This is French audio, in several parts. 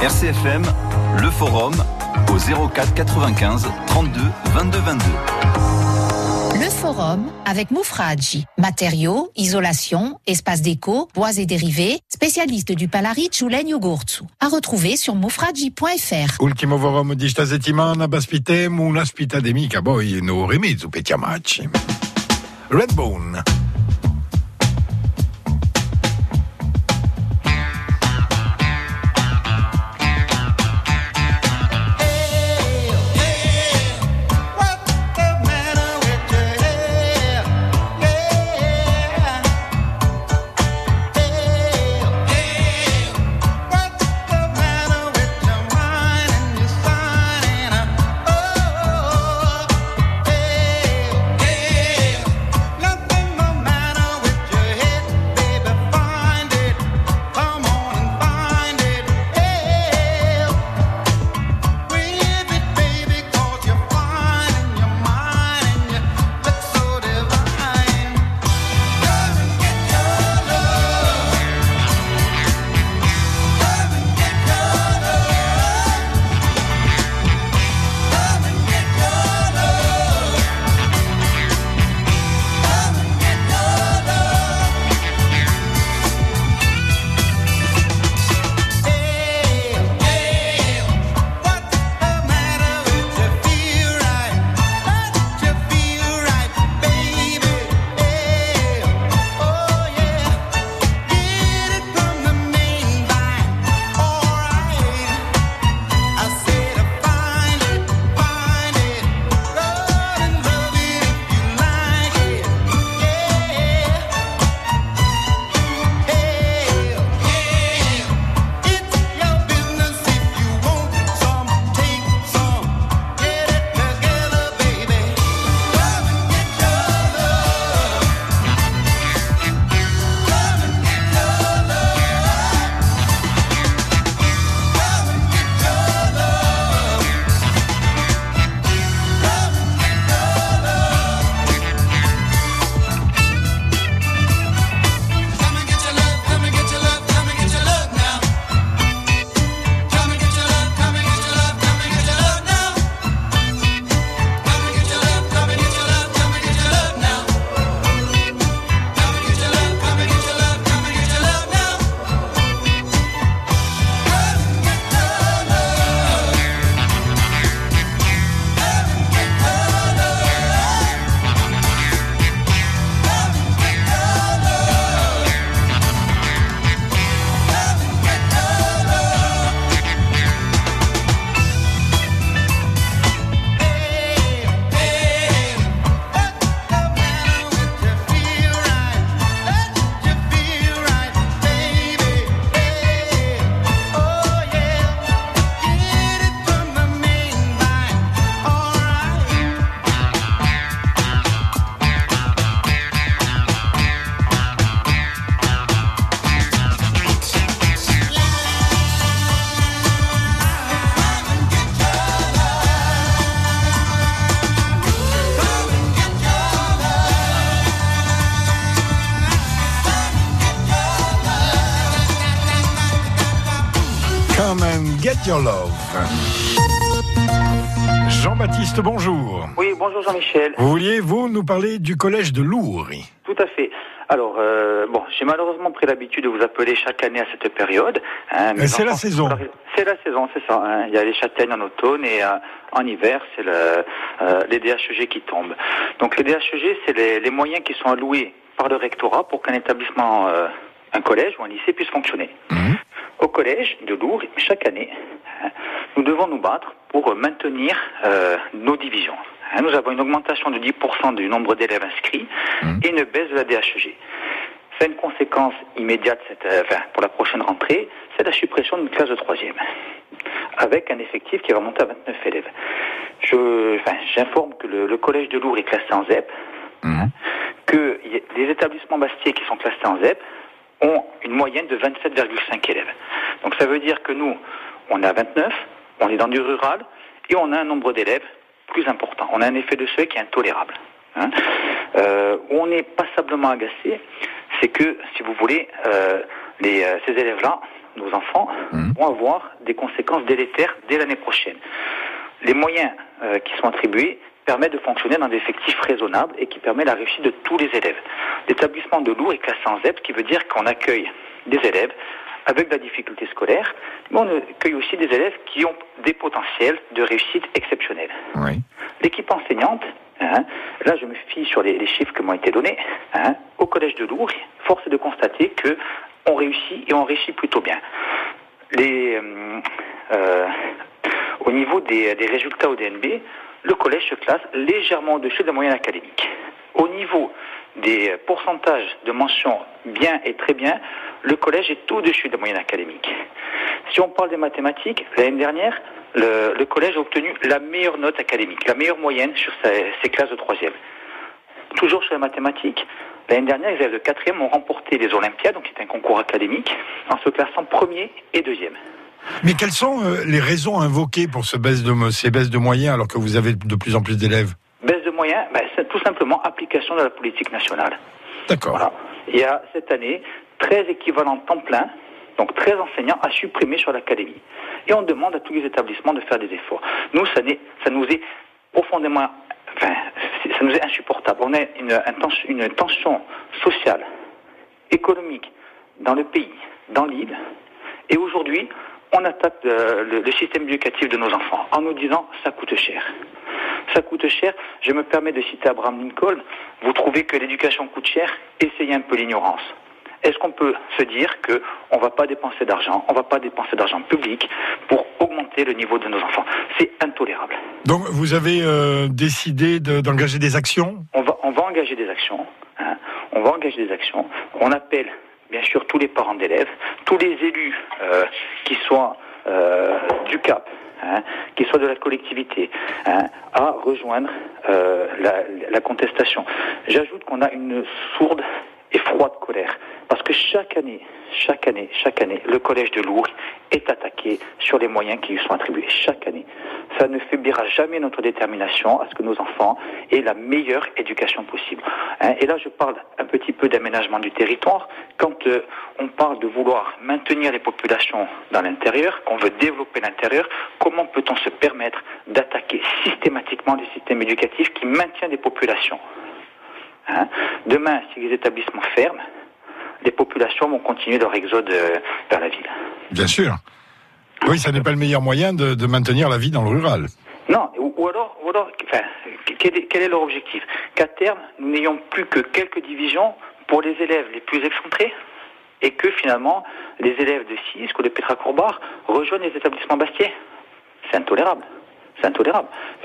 RCFM, le forum au 04 95 32 22 22. Le forum avec Moufradji. Matériaux, isolation, espace déco, bois et dérivés, spécialiste du Palaric ou Legno-Gurzu. À retrouver sur moufradji.fr. Ultimo forum di sta settimana ospitiamo un'ospita d'amica, poi no rimezzo petiamacci. Redbone. Come and get your love. Jean-Baptiste, bonjour. Oui, bonjour Jean-Michel. Vouliez-vous nous parler du collège de Lourdes? Tout à fait. Alors, j'ai malheureusement pris l'habitude de vous appeler chaque année à cette période. C'est la saison. C'est la saison, c'est ça. Il y a les châtaignes en automne et en hiver, c'est les DHEG qui tombent. Donc les DHEG, c'est les moyens qui sont alloués par le rectorat pour qu'un établissement, un collège ou un lycée puisse fonctionner. Au collège de Lourdes, chaque année, nous devons nous battre pour maintenir nos divisions. Nous avons une augmentation de 10% du nombre d'élèves inscrits et une baisse de la DHEG. Ça a une conséquence immédiate pour la prochaine rentrée, c'est la suppression d'une classe de 3e, avec un effectif qui va monter à 29 élèves. J'informe que le collège de Lourdes est classé en ZEP, que les établissements bastiers qui sont classés en ZEP ont une moyenne de 27,5 élèves. Donc ça veut dire que nous, on a 29, on est dans du rural, et on a un nombre d'élèves plus important. On a un effet de seuil qui est intolérable. Où on est passablement agacé, c'est que, si vous voulez, ces élèves-là nos enfants vont avoir des conséquences délétères dès l'année prochaine. Les moyens qui sont attribués permettent de fonctionner dans des effectifs raisonnables et qui permettent la réussite de tous les élèves. L'établissement de Lourdes est classé en ZEP, ce qui veut dire qu'on accueille des élèves avec de la difficulté scolaire, mais on accueille aussi des élèves qui ont des potentiels de réussite exceptionnels. Oui. L'équipe enseignante, là je me fie sur les chiffres qui m'ont été donnés, au collège de Lourdes, force est de constater qu'on réussit et on réussit plutôt bien. Au niveau des résultats au DNB, le collège se classe légèrement au-dessus de la moyenne académique. Au niveau des pourcentages de mentions bien et très bien, le collège est au-dessus de la moyenne académique. Si on parle des mathématiques, l'année dernière, le collège a obtenu la meilleure note académique, la meilleure moyenne sur ses classes de 3e. Toujours sur les mathématiques, l'année dernière, les élèves de 4e ont remporté les Olympiades, donc c'est un concours académique, en se classant 1er et 2e. Mais quelles sont les raisons invoquées pour ces baisses de moyens alors que vous avez de plus en plus d'élèves ? Baisse de moyens, c'est tout simplement application de la politique nationale. D'accord. Voilà. Il y a cette année 13 équivalents temps plein, donc 13 enseignants à supprimer sur l'académie. Et on demande à tous les établissements de faire des efforts. Nous, ça nous est profondément, ça nous est insupportable. On a une tension sociale, économique dans le pays, dans l'île, et aujourd'hui, on attaque le système éducatif de nos enfants en nous disant ça coûte cher. Ça coûte cher. Je me permets de citer Abraham Lincoln. Vous trouvez que l'éducation coûte cher? Essayez un peu l'ignorance. Est-ce qu'on peut se dire qu'on ne va pas dépenser d'argent, on ne va pas dépenser d'argent public pour augmenter le niveau de nos enfants? C'est intolérable. Donc vous avez décidé d'engager des actions? On va engager des actions. On va engager des actions. On appelle bien sûr tous les parents d'élèves, tous les élus qui soient du CAP, qui soient de la collectivité, à rejoindre la contestation. J'ajoute qu'on a une sourde et froide colère, parce que chaque année, le collège de Lourdes est attaqué sur les moyens qui lui sont attribués. Chaque année. Ça ne faiblira jamais notre détermination à ce que nos enfants aient la meilleure éducation possible. Et là, je parle un petit peu d'aménagement du territoire. Quand on parle de vouloir maintenir les populations dans l'intérieur, qu'on veut développer l'intérieur, comment peut-on se permettre d'attaquer systématiquement les systèmes éducatifs qui maintiennent des populations? Demain, si les établissements ferment, les populations vont continuer leur exode vers la ville. Bien sûr. Oui, ça n'est pas le meilleur moyen de maintenir la vie dans le rural. Non, ou alors quel est leur objectif? Qu'à terme, nous n'ayons plus que quelques divisions pour les élèves les plus excentrés et que finalement, les élèves de Cisques ou de Petra-Courbard rejoignent les établissements bastiais. C'est intolérable. C'est intolérable.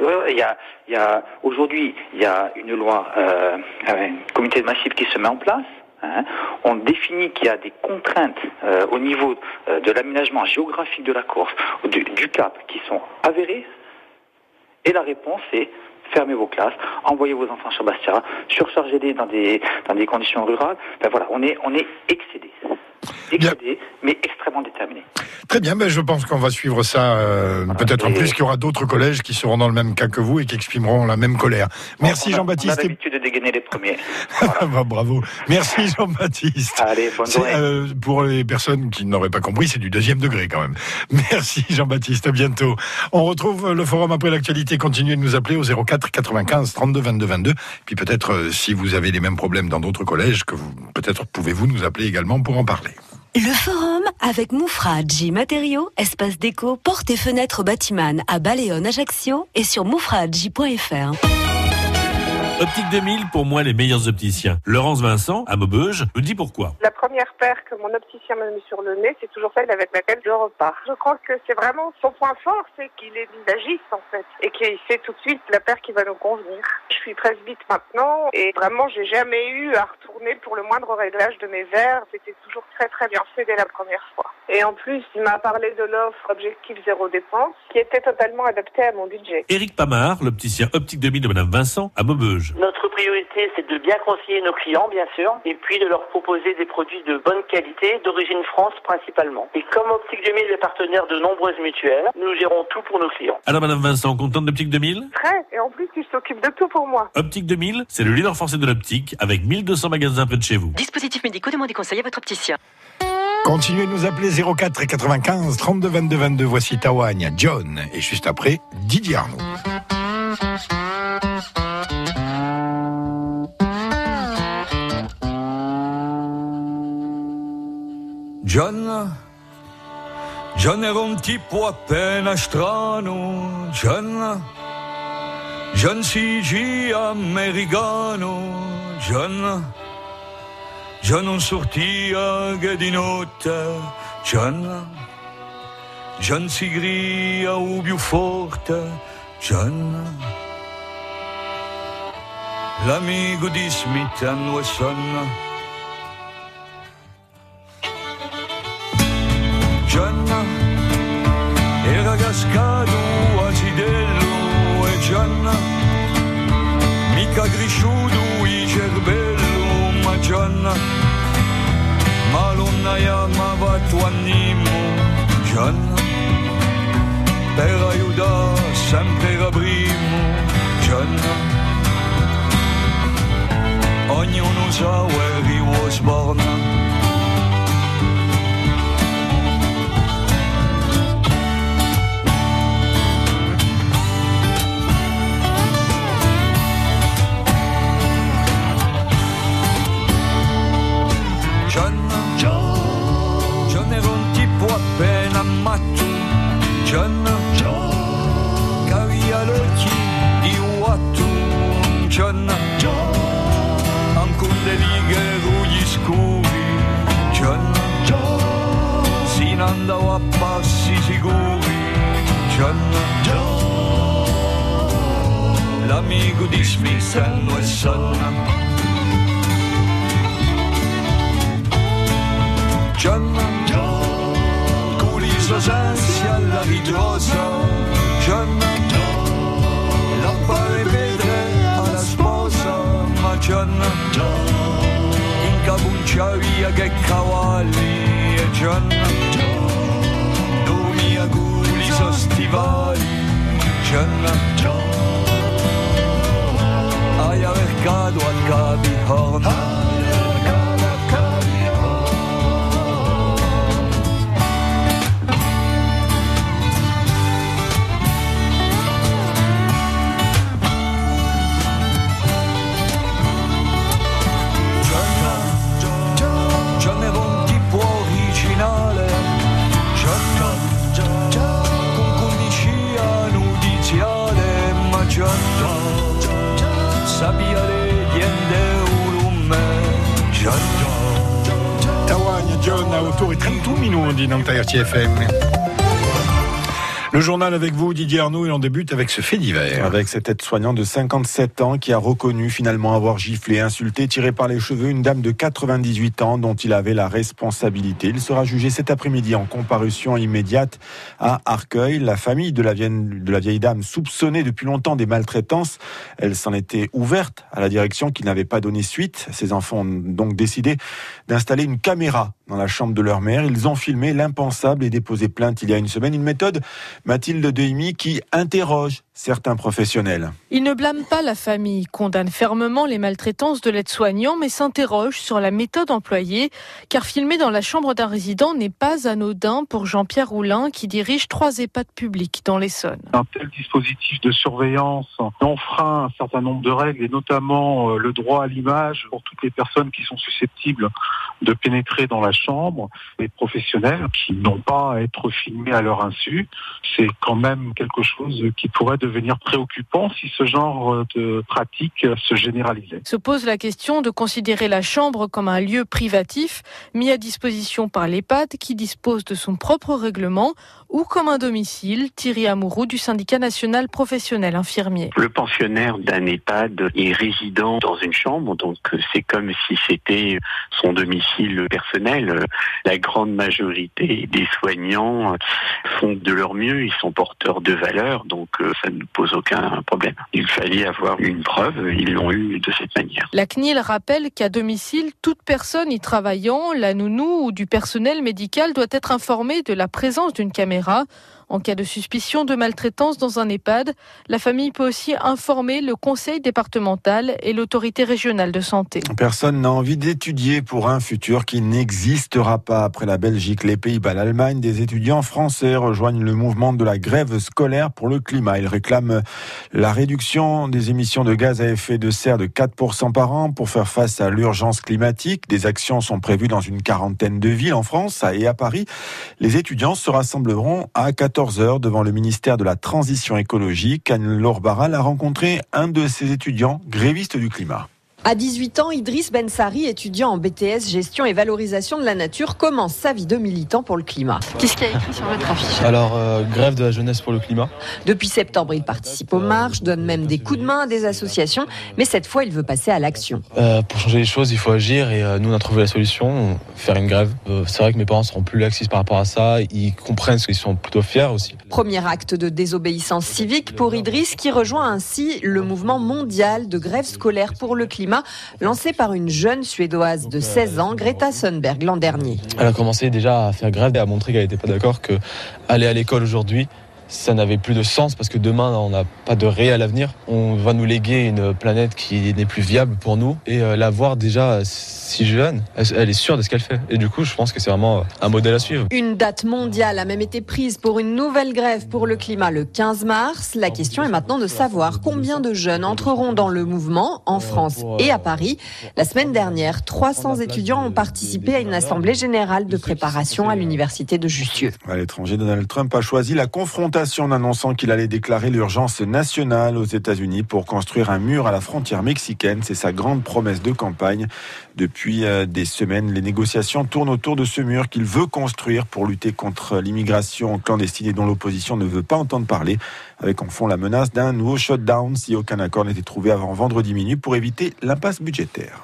Aujourd'hui, il y a une loi, un comité de massif qui se met en place. On définit qu'il y a des contraintes au niveau de l'aménagement géographique de la Corse, du Cap, qui sont avérées. Et la réponse est fermez vos classes, envoyez vos enfants sur Bastia, surchargez-les dans des conditions rurales. Voilà, on est excédé, mais extrêmement déterminé. Très bien, je pense qu'on va suivre ça. Peut-être en plus qu'il y aura d'autres collèges qui seront dans le même cas que vous et qui exprimeront la même colère. Merci Jean-Baptiste. On a l'habitude de dégainer les premiers. Voilà. Bravo. Merci Jean-Baptiste. Allez, bonne journée. Pour les personnes qui n'auraient pas compris, c'est du 2e degré quand même. Merci Jean-Baptiste, à bientôt. On retrouve le forum après l'actualité. Continuez de nous appeler au 04 95 32 22 22. Puis peut-être si vous avez les mêmes problèmes dans d'autres collèges, peut-être pouvez-vous nous appeler également pour en parler. Le forum avec Moufradji Matériaux, espace déco, portes et fenêtres Batiman à Baleone, Ajaccio et sur moufradji.fr. Optique 2000, pour moi, les meilleurs opticiens. Laurence Vincent, à Maubeuge, nous dit pourquoi. La première paire que mon opticien m'a mis sur le nez, c'est toujours celle avec laquelle je repars. Je crois que c'est vraiment son point fort, c'est qu'il est visagiste en fait, et qu'il sait tout de suite la paire qui va nous convenir. Je suis presbyte maintenant, et vraiment j'ai jamais eu à retourner pour le moindre réglage de mes verres. C'était toujours très très bien fait dès la première fois. Et en plus, il m'a parlé de l'offre Objectif Zéro Dépense, qui était totalement adaptée à mon budget. Éric Pamard, l'opticien Optique 2000 de Madame Vincent, à Maubeuge. Notre priorité, c'est de bien conseiller nos clients, bien sûr, et puis de leur proposer des produits de bonne qualité, d'origine France principalement. Et comme Optique 2000 est partenaire de nombreuses mutuelles, nous gérons tout pour nos clients. Alors Madame Vincent, contente d'Optique 2000? Très, et en plus, il s'occupe de tout pour moi. Optique 2000, c'est le leader français de l'optique, avec 1200 magasins près de chez vous. Dispositifs médicaux, demandez conseil à votre opticien. Continuez de nous appeler 04 95 32 22 22. Voici Tawagne, John. Et juste après, Didier Arnaud. John era un tipo appena strano, John CG americano, John non sortia che di notte, John si gria o più forte, John l'amico di Smith & Wesson. John era cascato acidello e John mica cresciuto il cervello, ma John non chiamava tuo animo, John per aiutare sempre era primo, John ognuno sa where he was born. John era un tipo appena matto, John che aveva l'occhio di uatto, John anche delle righe rugli scuri, John si andava a passi sicuri, John l'amico di Smith & Wesson. John, con l'iso sensi alla ritrosa, John, la pare vedere alla sposa, ma John, incapuncia via che cavalli, e John, dormia con l'iso stivali, John, hai mercato a Capi Horn. Tawagne, John, a autour et 30 minuti dans RTFM. Le journal avec vous, Didier Arnaud, et on débute avec ce fait divers. Avec cet aide-soignant de 57 ans qui a reconnu finalement avoir giflé, insulté, tiré par les cheveux une dame de 98 ans dont il avait la responsabilité. Il sera jugé cet après-midi en comparution immédiate à Arcueil. La famille de la vieille dame, soupçonnée depuis longtemps des maltraitances, elle s'en était ouverte à la direction qui n'avait pas donné suite. Ses enfants ont donc décidé d'installer une caméra dans la chambre de leur mère. Ils ont filmé l'impensable et déposé plainte il y a une semaine. Une méthode, Mathilde Dehimi, qui interroge certains professionnels. Il ne blâme pas la famille, condamne fermement les maltraitances de l'aide-soignant, mais s'interroge sur la méthode employée, car filmer dans la chambre d'un résident n'est pas anodin pour Jean-Pierre Roulin, qui dirige 3 EHPAD publics dans l'Essonne. Un tel dispositif de surveillance enfreint un certain nombre de règles, et notamment le droit à l'image pour toutes les personnes qui sont susceptibles de pénétrer dans la chambre. Les professionnels qui n'ont pas à être filmés à leur insu, c'est quand même quelque chose qui pourrait devenir préoccupant si ce genre de pratique se généralisait. Se pose la question de considérer la chambre comme un lieu privatif mis à disposition par l'EHPAD qui dispose de son propre règlement ou comme un domicile. Thierry Amouroux du syndicat national professionnel infirmier. Le pensionnaire d'un EHPAD est résident dans une chambre, donc c'est comme si c'était son domicile personnel. La grande majorité des soignants font de leur mieux, ils sont porteurs de valeurs, donc ça ne pose aucun problème. Il fallait avoir une preuve, ils l'ont eu de cette manière. La CNIL rappelle qu'à domicile, toute personne y travaillant, la nounou ou du personnel médical doit être informée de la présence d'une caméra. En cas de suspicion de maltraitance dans un EHPAD, la famille peut aussi informer le conseil départemental et l'autorité régionale de santé. Personne n'a envie d'étudier pour un futur qui n'existera pas. Après la Belgique, les Pays-Bas, l'Allemagne, des étudiants français rejoignent le mouvement de la grève scolaire pour le climat. Ils réclament la réduction des émissions de gaz à effet de serre de 4% par an pour faire face à l'urgence climatique. Des actions sont prévues dans une quarantaine de villes en France et à Paris. Les étudiants se rassembleront à 14h devant le ministère de la Transition écologique. Anne-Laure Barral a rencontré un de ces étudiants grévistes du climat. À 18 ans, Idriss Bensari, étudiant en BTS Gestion et Valorisation de la Nature, commence sa vie de militant pour le climat. Qu'est-ce qu'il y a écrit sur votre affiche ? Alors, grève de la jeunesse pour le climat. Depuis septembre, il participe aux marches, donne même des coups de main à des associations, mais cette fois, il veut passer à l'action. Pour changer les choses, il faut agir et nous, on a trouvé la solution, faire une grève. C'est vrai que mes parents seront plus laxistes par rapport à ça, ils comprennent qu'ils sont plutôt fiers aussi. Premier acte de désobéissance civique pour Idriss, qui rejoint ainsi le mouvement mondial de grève scolaire pour le climat, lancé par une jeune Suédoise de 16 ans, Greta Thunberg, l'an dernier. Elle a commencé déjà à faire grève et à montrer qu'elle n'était pas d'accord qu'aller à l'école aujourd'hui, ça n'avait plus de sens parce que demain, on n'a pas de réel avenir. On va nous léguer une planète qui n'est plus viable pour nous et la voir déjà si jeune, elle est sûre de ce qu'elle fait. Et du coup, je pense que c'est vraiment un modèle à suivre. Une date mondiale a même été prise pour une nouvelle grève pour le climat le 15 mars. La question est maintenant de savoir combien de jeunes entreront dans le mouvement en France et à Paris. La semaine dernière, 300 étudiants ont participé à une assemblée générale de préparation à l'université de Jussieu. À l'étranger, Donald Trump a choisi la confrontation en annonçant qu'il allait déclarer l'urgence nationale aux États-Unis pour construire un mur à la frontière mexicaine. C'est sa grande promesse de campagne. Depuis des semaines, les négociations tournent autour de ce mur qu'il veut construire pour lutter contre l'immigration clandestine et dont l'opposition ne veut pas entendre parler, avec en fond la menace d'un nouveau shutdown si aucun accord n'était trouvé avant vendredi minuit pour éviter l'impasse budgétaire.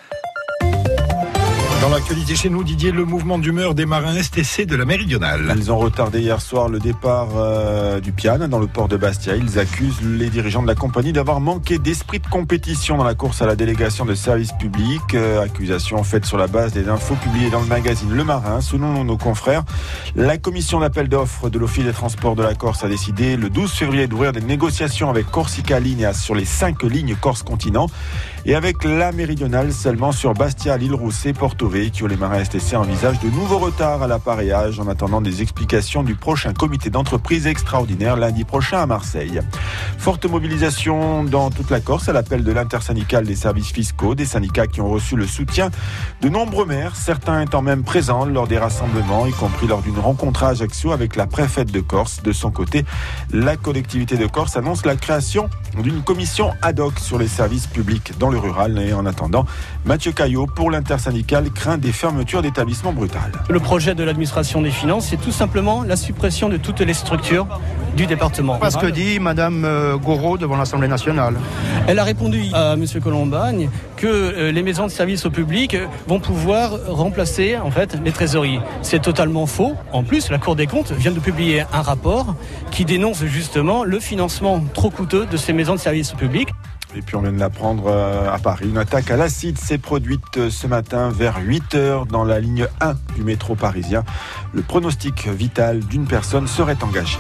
Dans l'actualité chez nous, Didier, le mouvement d'humeur des marins STC de la Méridionale. Ils ont retardé hier soir le départ du Piane dans le port de Bastia. Ils accusent les dirigeants de la compagnie d'avoir manqué d'esprit de compétition dans la course à la délégation de service public. Accusation faite sur la base des infos publiées dans le magazine Le Marin. Selon nos confrères, la commission d'appel d'offres de l'Office des transports de la Corse a décidé le 12 février d'ouvrir des négociations avec Corsica Linea sur les 5 lignes Corse-Continent et avec la Méridionale seulement sur Bastia, l'Île-Rousse et Porto Vecchio. Les marins STC envisagent de nouveaux retards à l'appareillage en attendant des explications du prochain comité d'entreprise extraordinaire lundi prochain à Marseille. Forte mobilisation dans toute la Corse à l'appel de l'intersyndicale des services fiscaux, des syndicats qui ont reçu le soutien de nombreux maires, certains étant même présents lors des rassemblements, y compris lors d'une rencontre à Ajaccio avec la préfète de Corse. De son côté, la collectivité de Corse annonce la création d'une commission ad hoc sur les services publics dans le rural. Et en attendant, Mathieu Caillot, pour l'intersyndicale, craint des fermetures d'établissements brutales. Le projet de l'administration des finances, c'est tout simplement la suppression de toutes les structures du département. Parce que dit Madame Gouraud devant l'Assemblée nationale. Elle a répondu à M. Colombagne que les maisons de service au public vont pouvoir remplacer en fait les trésoreries. C'est totalement faux. En plus, la Cour des comptes vient de publier un rapport qui dénonce justement le financement trop coûteux de ces maisons de service au public. Et puis on vient de l'apprendre à Paris. Une attaque à l'acide s'est produite ce matin vers 8h dans la ligne 1 du métro parisien. Le pronostic vital d'une personne serait engagé.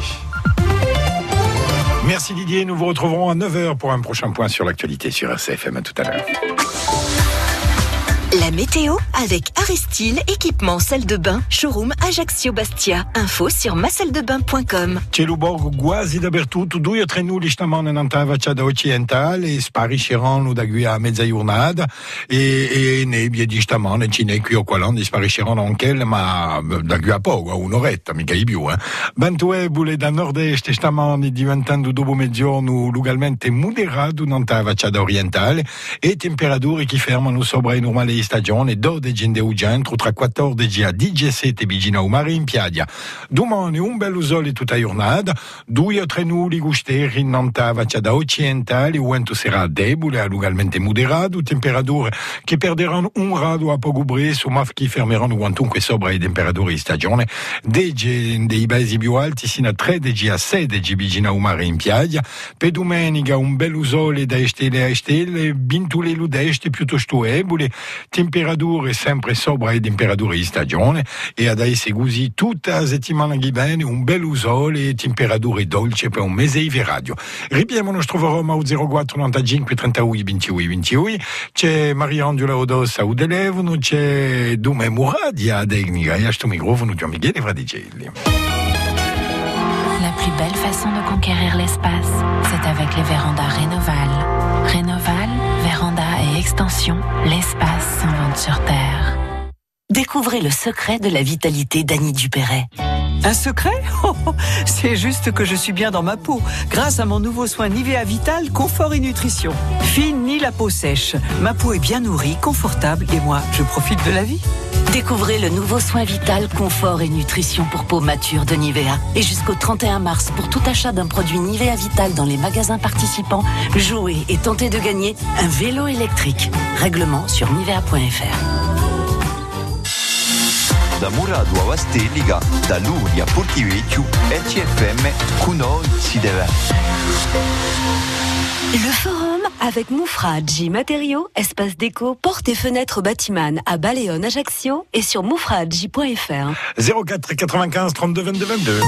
Merci Didier, nous vous retrouverons à 9h pour un prochain point sur l'actualité sur RCFM. À tout à l'heure. La météo avec Arestil, équipement salle de bain, showroom Ajaccio Bastia. Info sur masaldebain.com. Celuborg quasi dappertutto, 2 o 3 nulli stamane in facciata occidentale e sparisceranno da qui a mezza giornata e nebbie di stamane cine qui o qualando sparisceranno anche ma da qui a poco, a un'oretta, mica di più. Ventuebole da nord-est stamane diventando dopo mezzogiorno localmente moderato in facciata orientale e temperature che fermano sopra i normali stagione 12 in centro tra 14 a 17 vicino al mare in piaggia. Domani un bello sole tutta giornata, 2 o 3 nulli gusteri in facciata occidentale, il vento sarà debole, localmente moderato, temperature che perderanno 1 grado a poco presto, ma che fermeranno quantunque sopra le temperature di stagione, dei paesi più alti sino a 13 a 16 vicino al mare in piaggia. Per domenica un bello sole da stelle a stelle, ventole ludeste piuttosto ebole, temperature sempre sopra le temperature di stagione e adesso così tutta la settimana che viene un bel sole e temperature dolci per un mese di radio. Ripiamo nostro forum al 04 95 31 21 21, c'è Mariangela Odossa a telefono, c'è Dume Muradia a tecnica e a sto microfono c'è Michele Fradicelli. La plus belle façon de conquérir l'espace, c'est avec les vérandas Rénoval. Rénoval, véranda et extension, l'espace s'invente sur Terre. Découvrez le secret de la vitalité d'Annie Dupéret. Un secret ? C'est juste que je suis bien dans ma peau, grâce à mon nouveau soin Nivea Vital Confort et Nutrition. Fini la peau sèche, ma peau est bien nourrie, confortable et moi, je profite de la vie. Découvrez le nouveau soin Vital Confort et Nutrition pour peau mature de Nivea. Et jusqu'au 31 mars, pour tout achat d'un produit Nivea Vital dans les magasins participants, jouez et tentez de gagner un vélo électrique. Règlement sur nivea.fr. Da Murado a Vastellica, da Luri a Portivecchio, RCFM, con noi si deve. Le forum avec Moufradji Matériaux, espace déco, portes et fenêtres Batiman à Baleone, Ajaccio et sur moufradji.fr. 04 95 32 22 22.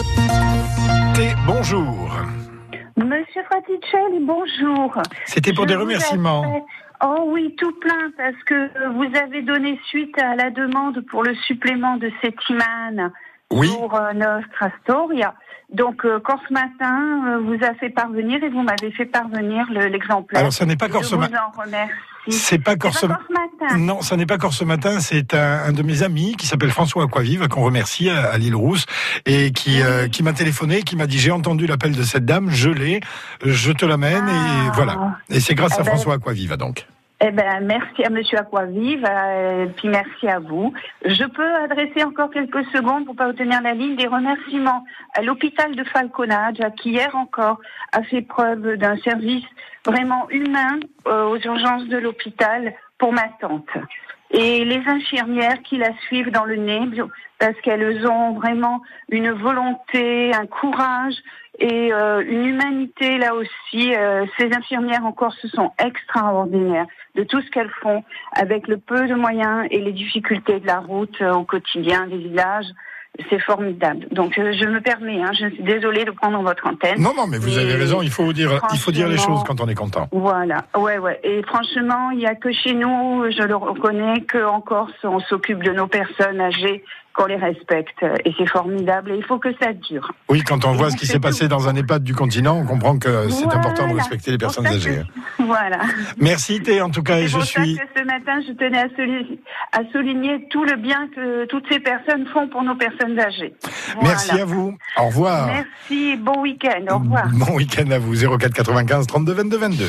Bonjour. Monsieur Fraticelli, bonjour. C'était pour des remerciements. Oh oui, tout plein, parce que vous avez donné suite à la demande pour le supplément de Settimane pour Nostra Storia. Donc, quand ce matin, vous a fait parvenir et vous m'avez fait parvenir l'exemplaire. Alors, ça n'est pas encore ce matin. Je vous en remercie. C'est pas encore ce matin. Non, ça n'est pas encore ce matin. C'est un de mes amis qui s'appelle François Aquavive, qu'on remercie à l'île Rousse, et qui m'a téléphoné, qui m'a dit j'ai entendu l'appel de cette dame, je l'ai, je te l'amène et voilà. Et c'est grâce à François Aquavive donc. Eh ben, merci à Monsieur Aquavive, puis merci à vous. Je peux adresser encore quelques secondes pour pas vous tenir la ligne des remerciements à l'hôpital de Falconage, qui hier encore a fait preuve d'un service vraiment humain aux urgences de l'hôpital pour ma tante. Et les infirmières qui la suivent dans le nez, parce qu'elles ont vraiment une volonté, un courage et une humanité là aussi. Ces infirmières encore se sont extraordinaires de tout ce qu'elles font avec le peu de moyens et les difficultés de la route au quotidien des villages. C'est formidable. Donc je me permets, je suis désolée de prendre votre antenne. Non, mais vous avez raison, il faut dire les choses quand on est content. Voilà, ouais. Et franchement, il n'y a que chez nous, je le reconnais, qu'en Corse, on s'occupe de nos personnes âgées, qu'on les respecte. Et c'est formidable et il faut que ça dure. Oui, quand on voit ce qui s'est passé dans un EHPAD du continent, on comprend que c'est important de respecter les personnes âgées. Voilà. Merci Thé, en tout cas, et je suis... C'est pour ça que ce matin, je tenais à souligner tout le bien que toutes ces personnes font pour nos personnes âgées. Voilà. Merci à vous. Au revoir. Merci, bon week-end. Au revoir. Bon week-end à vous. 04 95 32 22 22.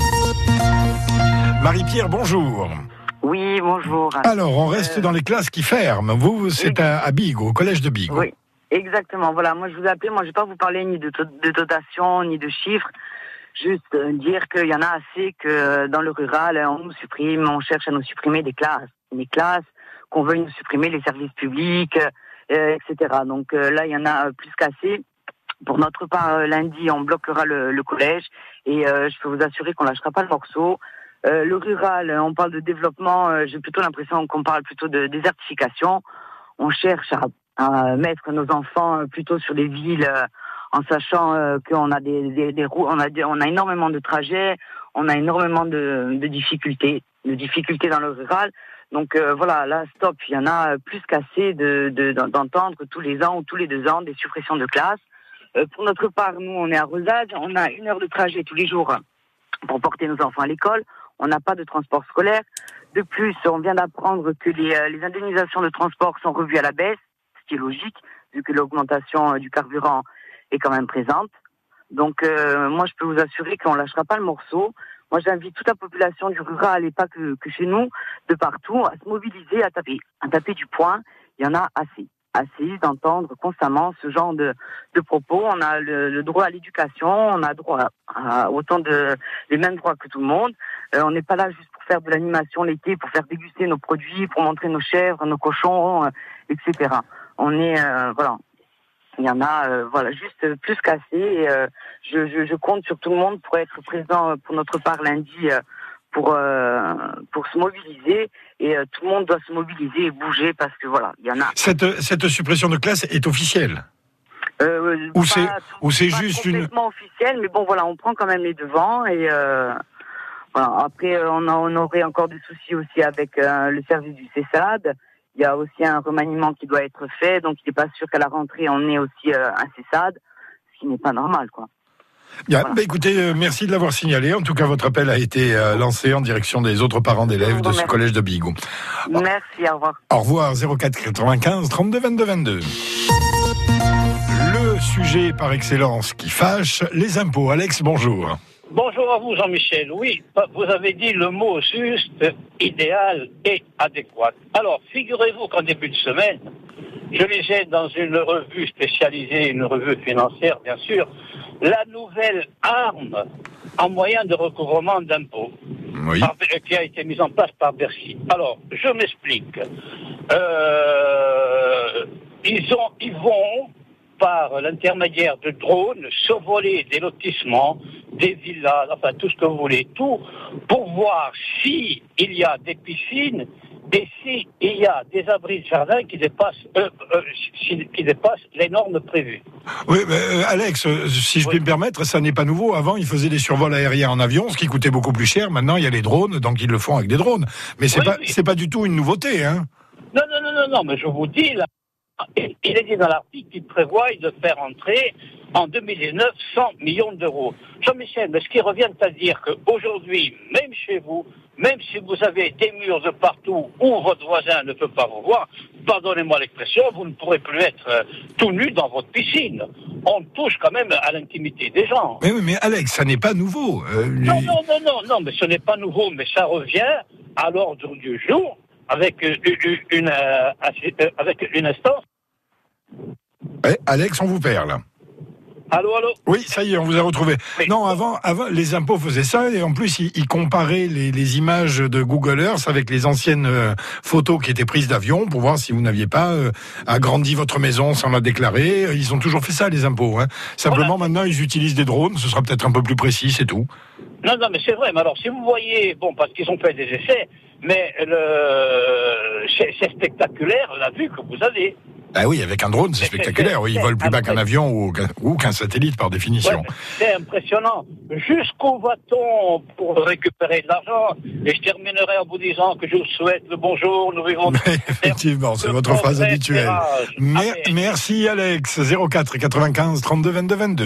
Marie-Pierre, bonjour. Oui, bonjour. Alors, on reste dans les classes qui ferment. Vous, c'est à Bigo, au collège de Bigo. Oui, exactement. Voilà, moi je vous appelais, moi je ne vais pas vous parler ni de dotation, ni de chiffres. Juste dire qu'il y en a assez que dans le rural, on cherche à nous supprimer des classes, qu'on veuille nous supprimer les services publics, etc. Donc là, il y en a plus qu'assez. Pour notre part, lundi, on bloquera le collège et je peux vous assurer qu'on ne lâchera pas le morceau. Le rural, on parle de développement, j'ai plutôt l'impression qu'on parle plutôt de désertification. On cherche à mettre nos enfants plutôt sur les villes en sachant qu'on a des routes, on a énormément de trajets, on a énormément de difficultés dans le rural. Donc voilà, là, stop, il y en a plus qu'assez d'entendre tous les ans ou tous les 2 ans des suppressions de classes. Pour notre part, nous, on est à Rosage, on a 1 heure de trajet tous les jours pour porter nos enfants à l'école. On n'a pas de transport scolaire. De plus, on vient d'apprendre que les indemnisations de transport sont revues à la baisse, ce qui est logique, vu que l'augmentation du carburant est quand même présente. Donc, moi, je peux vous assurer qu'on ne lâchera pas le morceau. Moi, j'invite toute la population du rural, et pas que chez nous, de partout, à se mobiliser, à taper du poing. Il y en a assez d'entendre constamment ce genre de propos. On a le droit à l'éducation, on a droit à autant les mêmes droits que tout le monde. On n'est pas là juste pour faire de l'animation l'été, pour faire déguster nos produits, pour montrer nos chèvres, nos cochons, etc. On est voilà. Il y en a juste plus qu'assez. Je compte sur tout le monde pour être présent pour notre part lundi pour se mobiliser et tout le monde doit se mobiliser et bouger parce que voilà, il y en a. Cette suppression de classe est officielle. Ou c'est juste une complètement officielle, mais bon voilà, on prend quand même les devants et voilà. Après on aurait encore des soucis aussi avec le service du CESAD. Il y a aussi un remaniement qui doit être fait, donc il n'est pas sûr qu'à la rentrée on ait aussi un CESAD, ce qui n'est pas normal, quoi. Bien, voilà. Écoutez, merci de l'avoir signalé. En tout cas, votre appel a été lancé en direction des autres parents d'élèves de ce collège de Bigou. Merci, au revoir. Au revoir, 04 95 32 22 22. Le sujet par excellence qui fâche, les impôts. Alex, bonjour. Bonjour à vous, Jean-Michel. Oui, vous avez dit le mot juste, idéal et adéquat. Alors, figurez-vous qu'en début de semaine, je lisais dans une revue spécialisée, une revue financière, bien sûr, la nouvelle arme en moyen de recouvrement d'impôts qui a été mise en place par Bercy. Alors, je m'explique. Ils vont, par l'intermédiaire de drones, survoler des lotissements, des villas, enfin tout ce que vous voulez, tout, pour voir s'il y a des piscines et s'il y a des abris de jardin qui dépassent les normes prévues. Oui, mais Alex, si je puis me permettre, ça n'est pas nouveau. Avant, ils faisaient des survols aériens en avion, ce qui coûtait beaucoup plus cher. Maintenant, il y a les drones, donc ils le font avec des drones. Mais c'est pas du tout une nouveauté, hein. Non, mais je vous dis, là, il est dit dans l'article qu'il prévoit de faire entrer en 2019 100 millions d'euros. Jean-Michel, mais ce qui revient à dire qu'aujourd'hui, même chez vous, même si vous avez des murs de partout où votre voisin ne peut pas vous voir, pardonnez-moi l'expression, vous ne pourrez plus être tout nu dans votre piscine. On touche quand même à l'intimité des gens. Mais oui, mais Alex, ça n'est pas nouveau. Non, mais ce n'est pas nouveau, mais ça revient à l'ordre du jour avec une instance. Alex, on vous perd là. Allô. Oui, ça y est, on vous a retrouvé. Oui. Non, avant, les impôts faisaient ça, et en plus, ils comparaient les images de Google Earth avec les anciennes photos qui étaient prises d'avion pour voir si vous n'aviez pas agrandi votre maison sans la déclarer. Ils ont toujours fait ça, les impôts. Hein. Simplement, maintenant, ils utilisent des drones, ce sera peut-être un peu plus précis, c'est tout. Non, mais c'est vrai. Mais alors, si vous voyez, parce qu'ils ont fait des essais, mais c'est spectaculaire, la vue que vous avez. Ah oui, avec un drone, c'est spectaculaire. Oui, ils volent plus bas qu'un avion ou qu'un satellite, par définition. Ouais, c'est impressionnant. Jusqu'où va-t-on pour récupérer de l'argent? Et je terminerai en vous disant que je vous souhaite le bonjour. Nous vivons... Effectivement, c'est votre phrase habituelle. Merci, Alex. 04 95 32 22 22.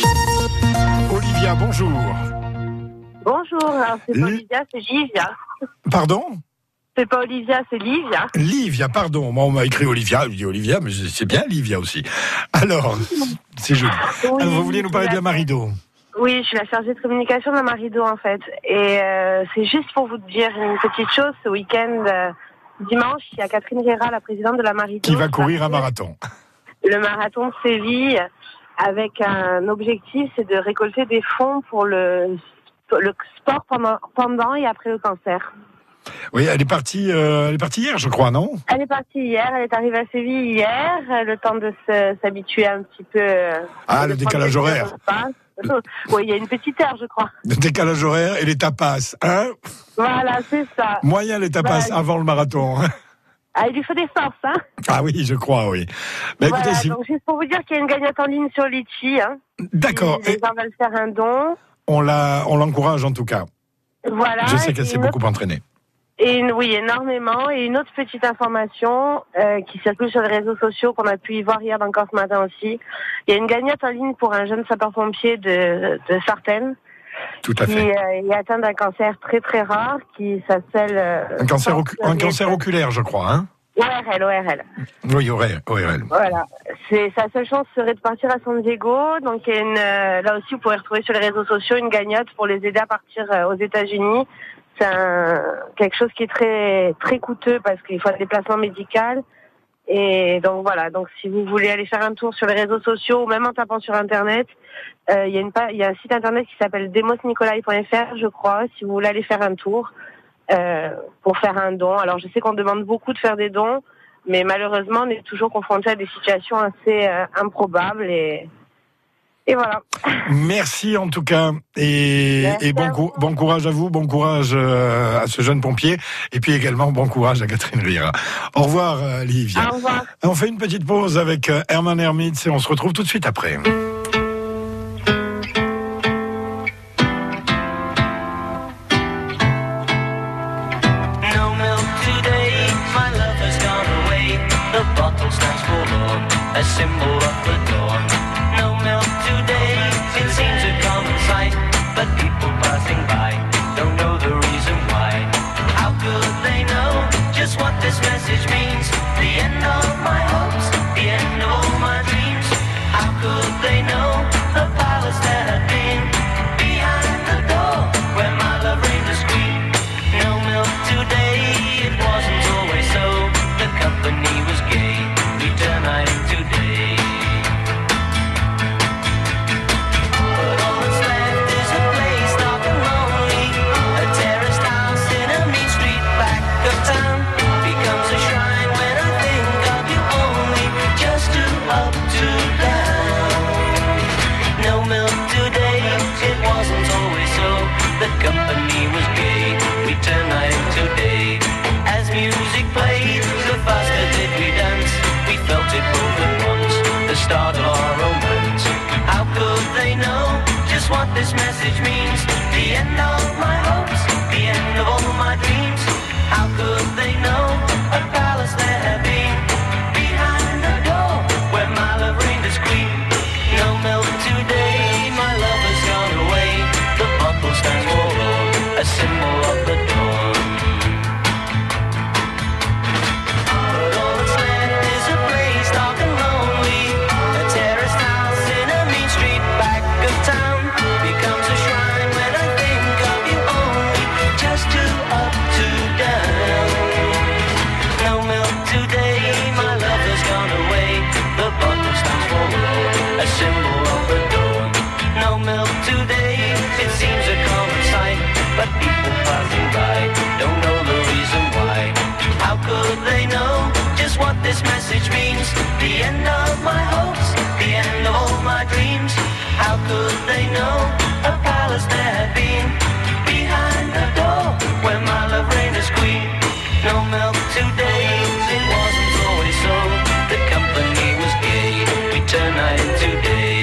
Olivia, bonjour. Bonjour, alors c'est pas Olivia, c'est Livia. Pardon? C'est pas Olivia, c'est Livia. Livia, pardon. Moi, on m'a écrit Olivia. Je dis Olivia, mais c'est bien Livia aussi. Alors, c'est joli. Oui, alors, vous vouliez nous parler de la Marido? Oui, je suis la chargée de communication de la Marido, en fait. Et c'est juste pour vous dire une petite chose. Ce week-end, dimanche, il y a Catherine Guerra, la présidente de la Marido, qui va courir un marathon. Le marathon de Séville, avec un objectif, c'est de récolter des fonds pour le sport pendant et après le cancer. Oui, elle est partie hier, je crois, non? Elle est partie hier, elle est arrivée à Séville hier, le temps de s'habituer un petit peu. Le décalage horaire. Oui, il y a une petite heure, je crois. Le décalage horaire et les tapas, hein? Voilà, c'est ça. Moyen les tapas avant le marathon. Il lui faut des forces, hein? Ah oui, je crois, oui. Mais écoutez, donc juste pour vous dire qu'il y a une gagnante en ligne sur Litchi, hein. D'accord. Les gens veulent faire un don. On l'encourage en tout cas. Voilà. Je sais qu'elle s'est beaucoup entraînée. Oui, énormément. Et une autre petite information qui circule sur les réseaux sociaux, qu'on a pu y voir hier encore ce matin aussi. Il y a une gagnante en ligne pour un jeune sapeur-pompier de Sartène. Tout à fait. Qui est atteint d'un cancer très très rare, qui s'appelle... un cancer oculaire, je crois, hein? ORL. Oui, ORL. Voilà. Sa seule chance serait de partir à San Diego. Donc, là aussi, vous pourrez retrouver sur les réseaux sociaux une gagnante pour les aider à partir aux États-Unis. C'est quelque chose qui est très, très coûteux parce qu'il faut un déplacement médical. Et donc, voilà. Donc, si vous voulez aller faire un tour sur les réseaux sociaux ou même en tapant sur Internet, il y a un site Internet qui s'appelle demosnicolai.fr, je crois, si vous voulez aller faire un tour. Pour faire un don. Alors je sais qu'on demande beaucoup de faire des dons, mais malheureusement on est toujours confronté à des situations assez improbables et Et voilà. Merci en tout cas. Et bon courage à vous, bon courage à ce jeune pompier. Et puis également bon courage à Catherine Riera. Au revoir Liv. Au revoir. On fait une petite pause avec Herman Hermits et on se retrouve tout de suite après. A symbol of the dawn. No milk today, it seems a common sight. But people passing by don't know the reason why. How could they know just what this message means? The end of my hopes, the end of all my dreams. How could they know the palace that had been behind the door where my love reigned as queen? No milk today, it wasn't always so. The company was gay. Return night today. But all that's left is a place dark and lonely. A terraced house in a mean street back of town becomes a shrine when I think of you only. Just two up, two down. No milk today, it wasn't always so. The company was gay. Return night today. As music played, the faster did we dance. We felt it both at once, the start of our romance. How could they know just what this message means? The end of my hopes, the end of all my dreams. How could they know a palace there had been behind the door where my love reigned as queen? No milk today, my love has gone away. The bottle stands forlorn, a symbol of the dawn. A symbol of the dawn. No milk today, it seems a common sight. But people passing by don't know the reason why. How could they know just what this message means? The end of my hopes, the end of all my dreams. How could they know a palace there had been behind the door where my love reigned as queen? No milk today, it wasn't always so. The company was gay. Return night today.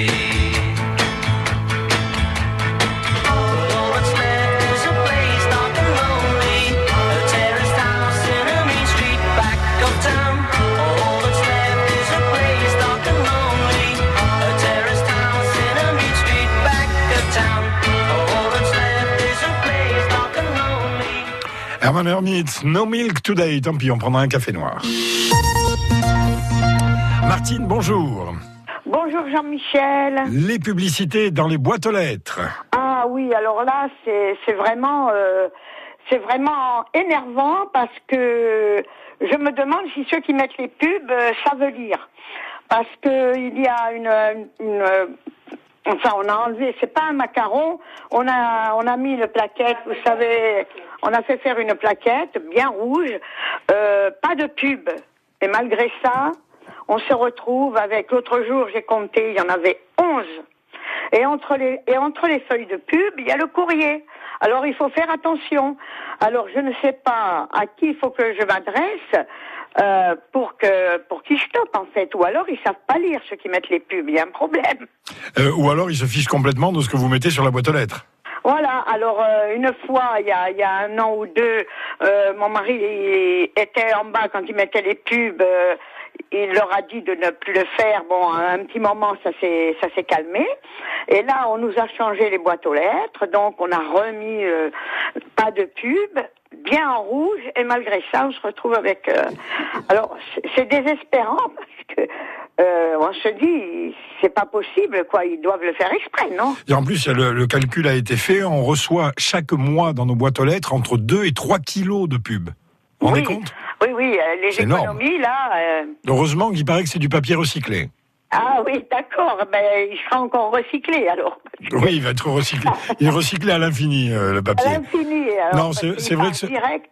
But all that's left is a place dark and lonely. A terraced house in a mean street back of town. All that's left is a place dark and lonely. A terraced house in a mean street back of town. All that's left is a place dark and lonely. Herman Hermits, No Milk Today. Tant pis, on prendra un café noir. Martine, bonjour. Bonjour Jean-Michel. Les publicités dans les boîtes aux lettres. Ah oui, alors là, c'est vraiment énervant parce que je me demande si ceux qui mettent les pubs savent lire. Parce que il y a enfin, on a enlevé, c'est pas un macaron, on a mis une plaquette, vous savez, on a fait faire une plaquette bien rouge, pas de pub. Et malgré ça, on se retrouve avec, l'autre jour, j'ai compté, il y en avait 11. Et entre les feuilles de pub, il y a le courrier. Alors, il faut faire attention. Alors, je ne sais pas à qui il faut que je m'adresse, pour qu'ils stoppent, en fait. Ou alors, ils savent pas lire, ceux qui mettent les pubs. Il y a un problème. Ou alors, ils se fichent complètement de ce que vous mettez sur la boîte aux lettres. Voilà, alors une fois, il y a un an ou deux, mon mari était en bas quand il mettait les pubs, il leur a dit de ne plus le faire. Bon, à un petit moment, ça s'est calmé. Et là, on nous a changé les boîtes aux lettres, donc on a remis pas de pub, bien en rouge, et malgré ça, on se retrouve avec... Alors, c'est désespérant, parce que on se dit, c'est pas possible, quoi, ils doivent le faire exprès, non? Et en plus, le calcul a été fait, on reçoit chaque mois dans nos boîtes aux lettres entre 2 et 3 kilos de pub. Vous vous rendez compte? Oui, les c'est économies, énorme. là... Heureusement qu'il paraît que c'est du papier recyclé. Ah oui, d'accord, il sera encore recyclé, alors, parce Oui, il va être recyclé. Il est recyclé à l'infini, le papier. À l'infini. Non, c'est vrai que direct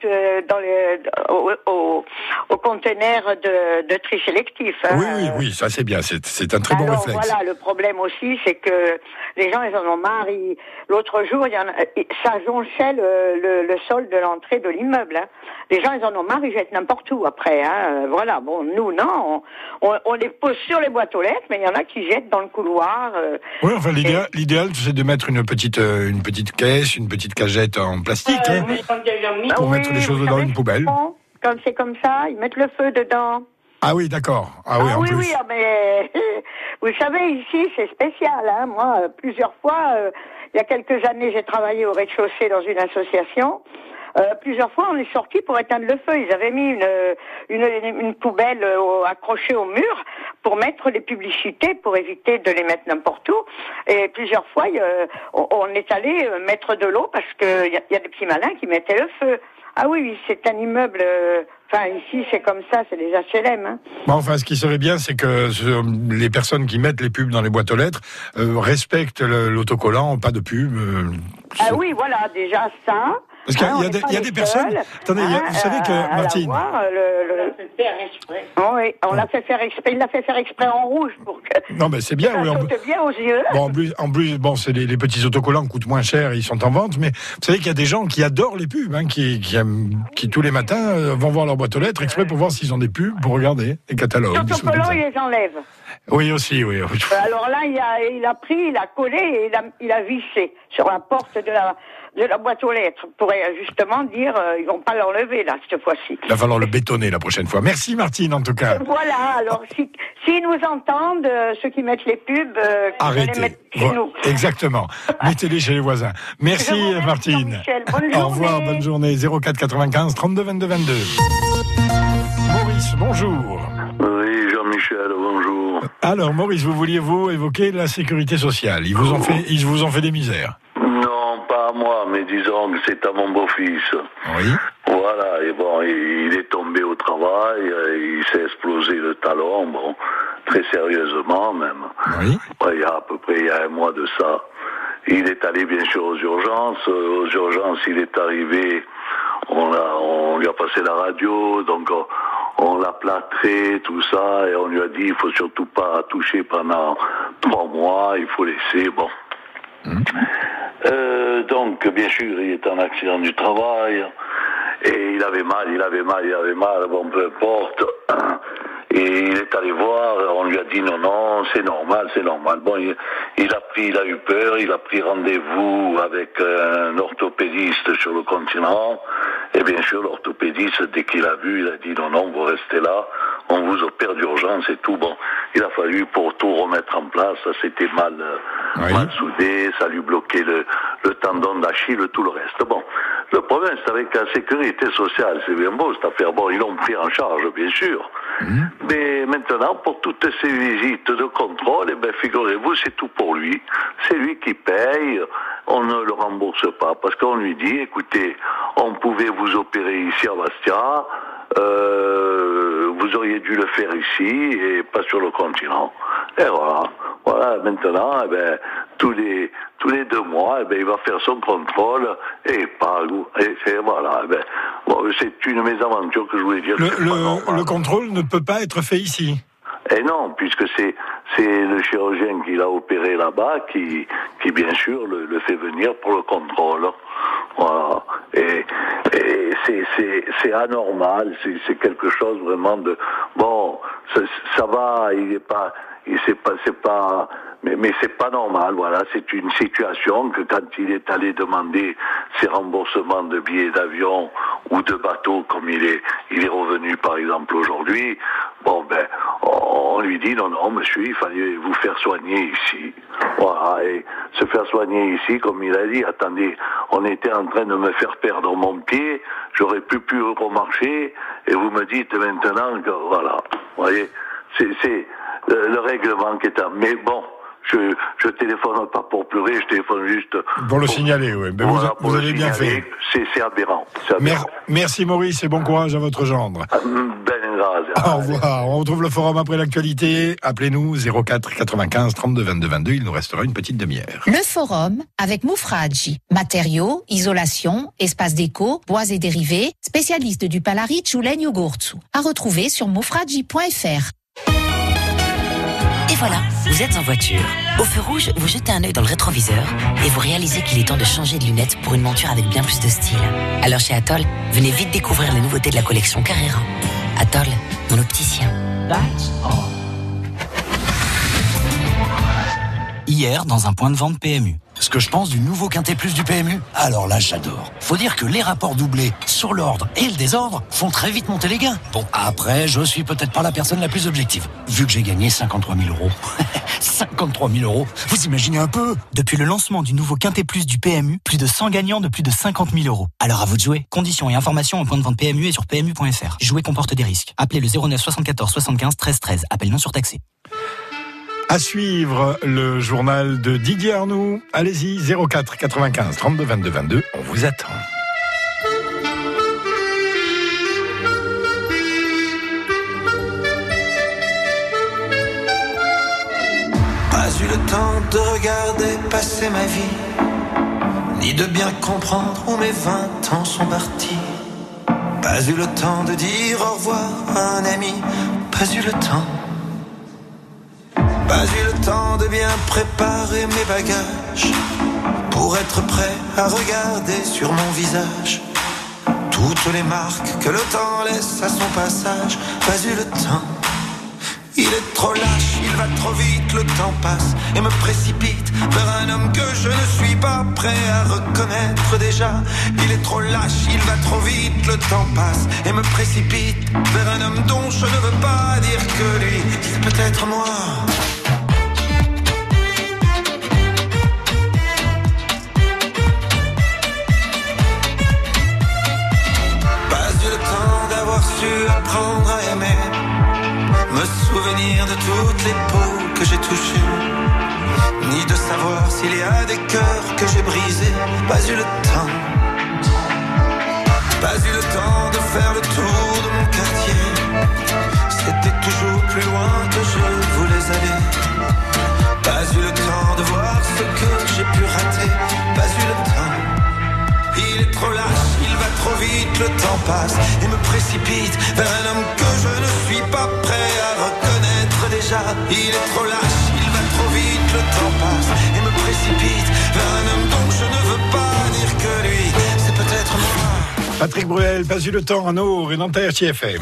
au conteneur de tri sélectif. Hein. Oui, ça c'est bien. C'est un très bon réflexe. Voilà, le problème aussi, c'est que les gens, ils en ont marre. L'autre jour, ça jonchait le sol de l'entrée de l'immeuble. Hein. Les gens, ils en ont marre, ils jettent n'importe où après. Hein. Voilà, bon, nous, non. On les pose sur les boîtes aux lettres, mais il y en a qui jettent dans le couloir. Oui, enfin, l'idéal, c'est de mettre une petite caisse, une petite cagette en plastique, pour mettre les choses dans une poubelle. Quand c'est comme ça, ils mettent le feu dedans. Ah oui, d'accord. Ah oui, en plus. Oui, mais vous savez, ici, c'est spécial. Hein. Moi, plusieurs fois, il y a quelques années, j'ai travaillé au rez-de-chaussée dans une association. Plusieurs fois, on est sorti pour éteindre le feu. Ils avaient mis une poubelle accrochée au mur pour mettre les publicités, pour éviter de les mettre n'importe où. Et plusieurs fois, on est allé mettre de l'eau parce qu'il y a des petits malins qui mettaient le feu. Ah oui, c'est un immeuble. Enfin, ici, c'est comme ça, c'est des HLM. Hein. Bon, enfin, ce qui serait bien, c'est que les personnes qui mettent les pubs dans les boîtes aux lettres respectent l'autocollant, pas de pub. Ah oui, voilà, déjà ça. Parce qu'il y a des personnes. Attendez, vous savez que Martine. Oui, on l'a fait faire exprès. Il l'a fait faire exprès en rouge pour que. Non, mais c'est bien. Ça saute bien aux yeux. Bon, en plus, bon, c'est les petits autocollants coûtent moins cher, ils sont en vente. Mais vous savez qu'il y a des gens qui adorent les pubs, hein, qui tous les matins vont voir leur boîte aux lettres exprès pour voir s'ils ont des pubs, pour regarder les catalogues. Les autocollants, ils les enlèvent. Oui, aussi, oui. Alors là, il a pris, il a collé et il a vissé sur la porte de la boîte aux lettres pour justement dire ils vont pas l'enlever là cette fois-ci. Il va falloir le bétonner la prochaine fois. Merci Martine en tout cas. Voilà, alors s'ils nous entendent, ceux qui mettent les pubs, arrêtez. Les mettre chez nous. Exactement. Mettez-les chez les voisins. Merci Martine. Au revoir, bonne journée. 04 95 32 22 22. Maurice, bonjour. Oui, Jean-Michel, bonjour. Alors Maurice, vous vouliez évoquer la sécurité sociale. Ils vous ont fait des misères. Non, pas à moi, mais disons que c'est à mon beau-fils. Oui. Voilà, et bon, il est tombé au travail, il s'est explosé le talon, bon, très sérieusement même. Oui. Ouais, il y a un mois de ça. Il est allé bien sûr aux urgences. Aux urgences, il est arrivé, on lui a passé la radio, donc on l'a plâtré, tout ça, et on lui a dit, il faut surtout pas toucher pendant 3 mois, il faut laisser, bon. Donc, bien sûr, il est en accident du travail, et il avait mal, bon, peu importe. Et il est allé voir, on lui a dit non, c'est normal. Bon, il a eu peur, il a pris rendez-vous avec un orthopédiste sur le continent. Et bien sûr, l'orthopédiste, dès qu'il a vu, il a dit non, vous restez là, on vous opère d'urgence et tout. Bon, il a fallu pour tout remettre en place, ça s'était mal soudé, ça lui bloquait le tendon d'Achille, tout le reste. Bon, le problème, c'est avec la sécurité sociale, c'est bien beau cette affaire. Bon, ils l'ont pris en charge, bien sûr. Mais maintenant, pour toutes ces visites de contrôle, eh ben, figurez-vous, c'est tout pour lui. C'est lui qui paye, on ne le rembourse pas, parce qu'on lui dit, écoutez, on pouvait vous opérer ici à Bastia, vous auriez dû le faire ici et pas sur le continent. Et voilà, maintenant, eh ben, tous les 2 mois, eh ben, il va faire son contrôle et voilà. Eh ben, bon, c'est une mésaventure que je voulais dire. Le contrôle ne peut pas être fait ici. Et non, puisque c'est le chirurgien qui l'a opéré là-bas qui bien sûr le fait venir pour le contrôle. Voilà. Et c'est anormal, c'est quelque chose vraiment de bon, ça va, mais c'est pas normal, voilà, c'est une situation que quand il est allé demander ses remboursements de billets d'avion ou de bateau comme il est revenu par exemple aujourd'hui, bon ben on lui dit non monsieur, il fallait vous faire soigner ici. Voilà, et se faire soigner ici, comme il a dit, attendez, on était en train de me faire perdre mon pied, j'aurais pu remarcher, et vous me dites maintenant que voilà, vous voyez, c'est le règlement qui est en... Mais bon, je téléphone pas pour pleurer, je téléphone juste... Pour le signaler, oui. Ben voilà, vous avez bien fait. C'est aberrant. Merci Maurice et bon courage à votre gendre. Ben grazie. Au revoir. On retrouve le forum après l'actualité. Appelez-nous 04 95 32 22 22. Il nous restera une petite demi-heure. Le forum avec Mufraggi. Matériaux, isolation, espace déco, bois et dérivés, spécialiste du Palaric ou Legno Gorzu. À retrouver sur mufraggi.fr. Et voilà, vous êtes en voiture. Au feu rouge, vous jetez un œil dans le rétroviseur et vous réalisez qu'il est temps de changer de lunettes pour une monture avec bien plus de style. Alors chez Atoll, venez vite découvrir les nouveautés de la collection Carrera. Atoll, mon opticien. Hier, dans un point de vente PMU. Ce que je pense du nouveau Quintet Plus du PMU, alors là, j'adore. Faut dire que les rapports doublés sur l'ordre et le désordre font très vite monter les gains. Bon, après, je suis peut-être pas la personne la plus objective, vu que j'ai gagné 53 000 €. 53 000 €, vous imaginez un peu? Depuis le lancement du nouveau Quintet Plus du PMU, plus de 100 gagnants de plus de 50 000 €. Alors à vous de jouer. Conditions et informations au point de vente PMU et sur PMU.fr. Jouer comporte des risques. Appelez le 09 74 75 13 13. Appel non surtaxé. À suivre le journal de Didier Arnoux. Allez-y, 04 95 32 22 22. On vous attend. Pas eu le temps de regarder passer ma vie, ni de bien comprendre où mes 20 ans sont partis. Pas eu le temps de dire au revoir à un ami, pas eu le temps. Pas eu le temps de bien préparer mes bagages pour être prêt à regarder sur mon visage toutes les marques que le temps laisse à son passage. Pas eu le temps. Il est trop lâche, il va trop vite, le temps passe et me précipite vers un homme que je ne suis pas prêt à reconnaître déjà. Il est trop lâche, il va trop vite, le temps passe et me précipite vers un homme dont je ne veux pas dire que lui, c'est peut-être moi. Pas eu le temps d'avoir su apprendre à aimer, me souvenir de toutes les peaux que j'ai touchées, ni de savoir s'il y a des cœurs que j'ai brisés. Pas eu le temps. Pas eu le temps de faire le tour de mon quartier. C'était toujours plus loin que je voulais aller. Pas eu le temps de voir ce que j'ai pu rater. Pas eu le temps. Il est trop lâche, il va trop vite, le temps passe et me précipite vers un homme que je ne suis pas prêt à reconnaître déjà. Il est trop lâche, il va trop vite, le temps passe et me précipite vers un homme dont je ne veux pas dire que lui, c'est peut-être moi. Patrick Bruel, pas eu le temps, en Aure et Nanterre, TFM.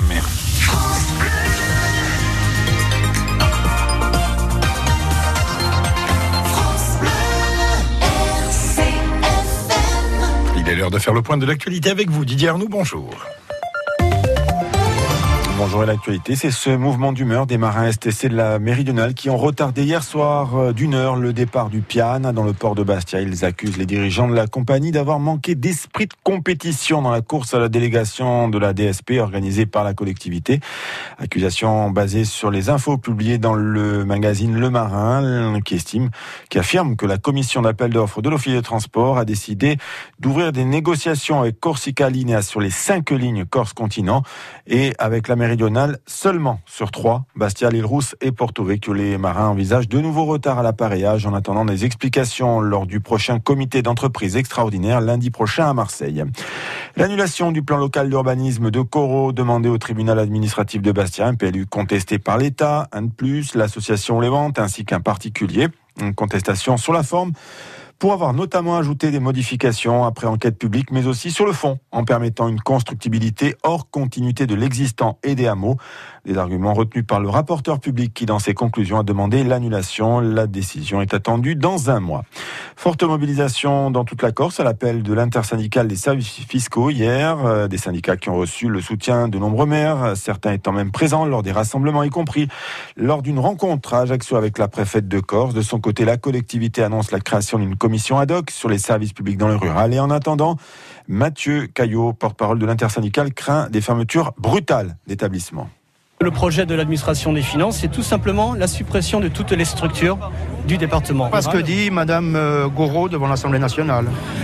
Il est l'heure de faire le point de l'actualité avec vous, Didier Arnoux, bonjour. Bonjour, et l'actualité, c'est ce mouvement d'humeur des marins STC de la Méridionale qui ont retardé hier soir d'une heure le départ du Piana dans le port de Bastia. Ils accusent les dirigeants de la compagnie d'avoir manqué d'esprit de compétition dans la course à la délégation de la DSP organisée par la collectivité. Accusation basée sur les infos publiées dans le magazine Le Marin qui affirme que la commission d'appel d'offres de l'Office de transport a décidé d'ouvrir des négociations avec Corsica Linea sur les 5 lignes Corse-Continent et avec la Méridionale seulement sur 3, Bastia, l'Île-Rousse et Porto Vecchio. Les marins envisagent de nouveaux retards à l'appareillage en attendant des explications lors du prochain comité d'entreprise extraordinaire lundi prochain à Marseille. L'annulation du plan local d'urbanisme de Corot demandé au tribunal administratif de Bastia, un PLU contesté par l'État, un de plus, l'association Les Ventes ainsi qu'un particulier. Une contestation sur la forme pour avoir notamment ajouté des modifications après enquête publique, mais aussi sur le fond, en permettant une constructibilité hors continuité de l'existant et des hameaux. Des arguments retenus par le rapporteur public qui, dans ses conclusions, a demandé l'annulation. La décision est attendue dans 1 mois. Forte mobilisation dans toute la Corse à l'appel de l'intersyndicale des services fiscaux hier. Des syndicats qui ont reçu le soutien de nombreux maires, certains étant même présents lors des rassemblements, y compris lors d'une rencontre à Ajaccio avec la préfète de Corse. De son côté, la collectivité annonce la création d'une commission ad hoc sur les services publics dans le rural. Et en attendant, Mathieu Caillot, porte-parole de l'intersyndicale, craint des fermetures brutales d'établissements. Le projet de l'administration des finances, c'est tout simplement la suppression de toutes les structures du département. Pas ce que dit Madame Gouraud devant l'Assemblée nationale.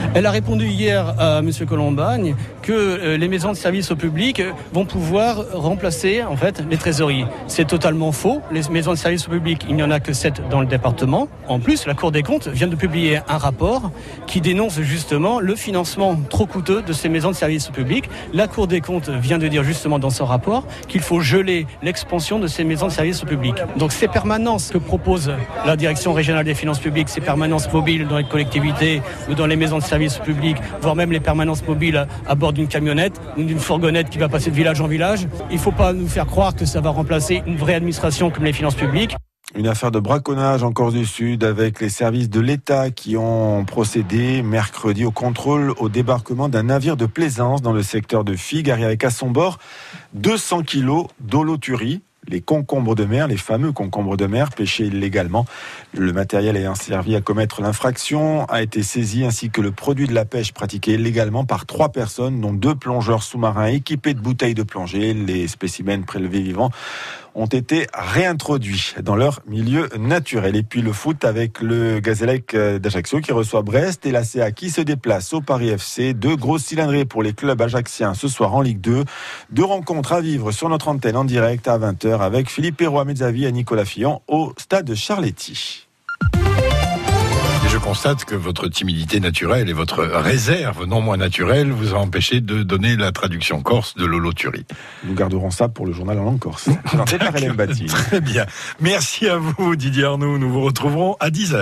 Elle a répondu hier à M. Colombagne que les maisons de service au public vont pouvoir remplacer en fait les trésoreries. C'est totalement faux. Les maisons de service au public, il n'y en a que 7 dans le département. En plus, la Cour des comptes vient de publier un rapport qui dénonce justement le financement trop coûteux de ces maisons de service au public. La Cour des comptes vient de dire justement dans son rapport qu'il faut geler l'expansion de ces maisons de service au public. Donc ces permanences que propose la Direction régionale des finances publiques, ces permanences mobiles dans les collectivités ou dans les maisons de service au public, voire même les permanences mobiles à bord d'une camionnette ou d'une fourgonnette qui va passer de village en village, il ne faut pas nous faire croire que ça va remplacer une vraie administration comme les finances publiques. Une affaire de braconnage en Corse du Sud avec les services de l'État qui ont procédé mercredi au contrôle au débarquement d'un navire de plaisance dans le secteur de Figues avec à son bord 200 kilos d'holothurie. Les concombres de mer, les fameux concombres de mer pêchés illégalement. Le matériel ayant servi à commettre l'infraction a été saisi ainsi que le produit de la pêche pratiqué illégalement par 3 personnes, dont 2 plongeurs sous-marins équipés de bouteilles de plongée. Les spécimens prélevés vivants ont été réintroduits dans leur milieu naturel. Et puis le foot avec le Gazélec d'Ajaccio qui reçoit Brest et la CA qui se déplace au Paris FC. 2 grosses cylindrées pour les clubs ajacciens ce soir en Ligue 2. 2 rencontres à vivre sur notre antenne en direct à 20h avec Philippe Héroux, Mezzavi et Nicolas Fillon au stade de Charletti. Et je constate que votre timidité naturelle et votre réserve non moins naturelle vous a empêché de donner la traduction corse de l'holothurie. Nous garderons ça pour le journal en langue corse. Présenté par Hélène Batti. Très bien. Merci à vous Didier Arnoux. Nous vous retrouverons à 10h.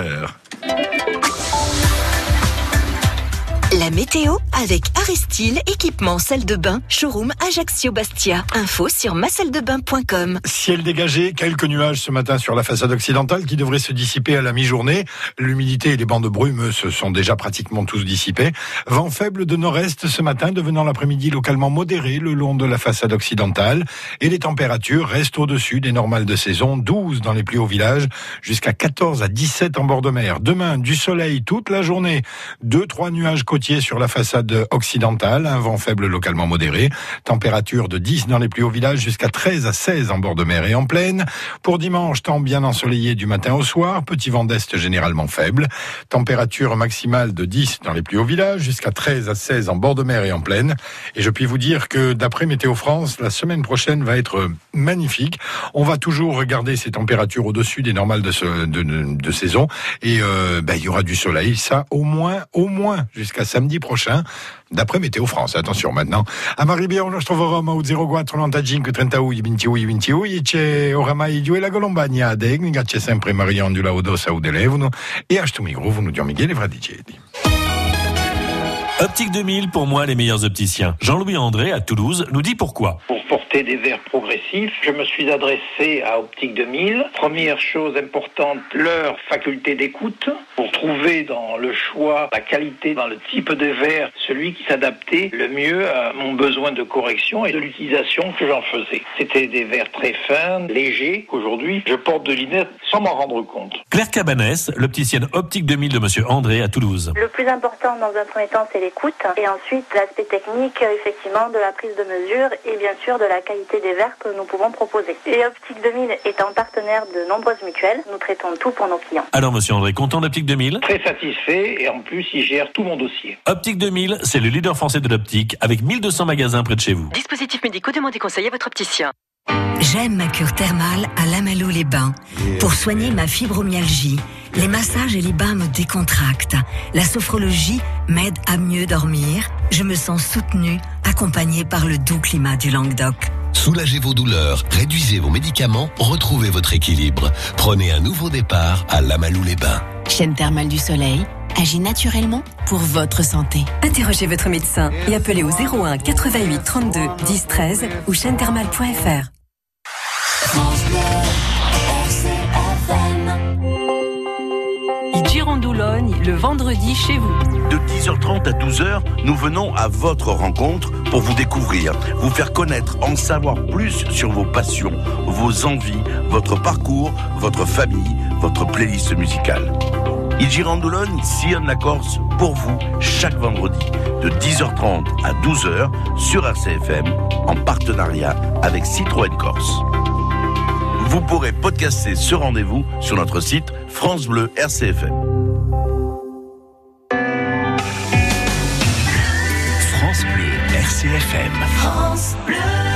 La météo avec Arestil, équipement salle de bain, showroom Ajaccio Bastia. Info sur masaldebain.com. Ciel dégagé, quelques nuages ce matin sur la façade occidentale qui devraient se dissiper à la mi-journée. L'humidité et les bancs de brume se sont déjà pratiquement tous dissipés. Vent faible de nord-est ce matin, devenant l'après-midi localement modéré le long de la façade occidentale. Et les températures restent au-dessus des normales de saison, 12 dans les plus hauts villages, jusqu'à 14 à 17 en bord de mer. Demain, du soleil toute la journée, 2-3 nuages côtiers sur la façade occidentale, un vent faible localement modéré, température de 10 dans les plus hauts villages jusqu'à 13 à 16 en bord de mer et en plaine. Pour dimanche, temps bien ensoleillé du matin au soir, petit vent d'est généralement faible, température maximale de 10 dans les plus hauts villages jusqu'à 13 à 16 en bord de mer et en plaine. Et je puis vous dire que d'après Météo France, la semaine prochaine va être magnifique. On va toujours regarder ces températures au-dessus des normales de saison et il y aura du soleil, ça au moins jusqu'à samedi prochain, d'après Météo France. Attention maintenant. A Maribia uno troveremo a 0495 38 28 28 e c'è oramai la Colombagna tecnica, c'è sempre Maria Ondula Odosa o telefono e a sto microfono di Michele Fradicelli. Optique 2000, pour moi, les meilleurs opticiens. Jean-Louis André, à Toulouse, nous dit pourquoi. Pour porter des verres progressifs, je me suis adressé à Optique 2000. Première chose importante, leur faculté d'écoute, pour trouver dans le choix, la qualité, dans le type de verre, celui qui s'adaptait le mieux à mon besoin de correction et de l'utilisation que j'en faisais. C'était des verres très fins, légers, qu'aujourd'hui, je porte de lunettes sans m'en rendre compte. Claire Cabanès, l'opticienne Optique 2000 de Monsieur André, à Toulouse. Le plus important dans un premier temps, c'est l'écoute et ensuite l'aspect technique, effectivement, de la prise de mesure et bien sûr de la qualité des verres que nous pouvons proposer. Et Optique 2000 étant partenaire de nombreuses mutuelles, nous traitons tout pour nos clients. Alors Monsieur André, content d'Optique 2000 ? Très satisfait et en plus, il gère tout mon dossier. Optique 2000, c'est le leader français de l'optique avec 1200 magasins près de chez vous. Dispositifs médicaux, demandez conseil à votre opticien. J'aime ma cure thermale à Lamalou-les-Bains. Pour soigner ma fibromyalgie, les massages et les bains me décontractent. La sophrologie m'aide à mieux dormir. Je me sens soutenue, accompagnée par le doux climat du Languedoc. Soulagez vos douleurs, réduisez vos médicaments, retrouvez votre équilibre. Prenez un nouveau départ à Lamalou-les-Bains. Chaîne thermale du soleil agit naturellement pour votre santé. Interrogez votre médecin et appelez au 01 88 32 10 13 ou chaînethermale.fr. Girandoulogne, le vendredi chez vous. De 10h30 à 12h, nous venons à votre rencontre pour vous découvrir, vous faire connaître, en savoir plus sur vos passions, vos envies, votre parcours, votre famille, votre playlist musicale. Il Girandoulogne sillonne la Corse pour vous chaque vendredi de 10h30 à 12h sur RCFM en partenariat avec Citroën Corse. Vous pourrez podcaster ce rendez-vous sur notre site France Bleu RCFM. RCFM. France Bleu.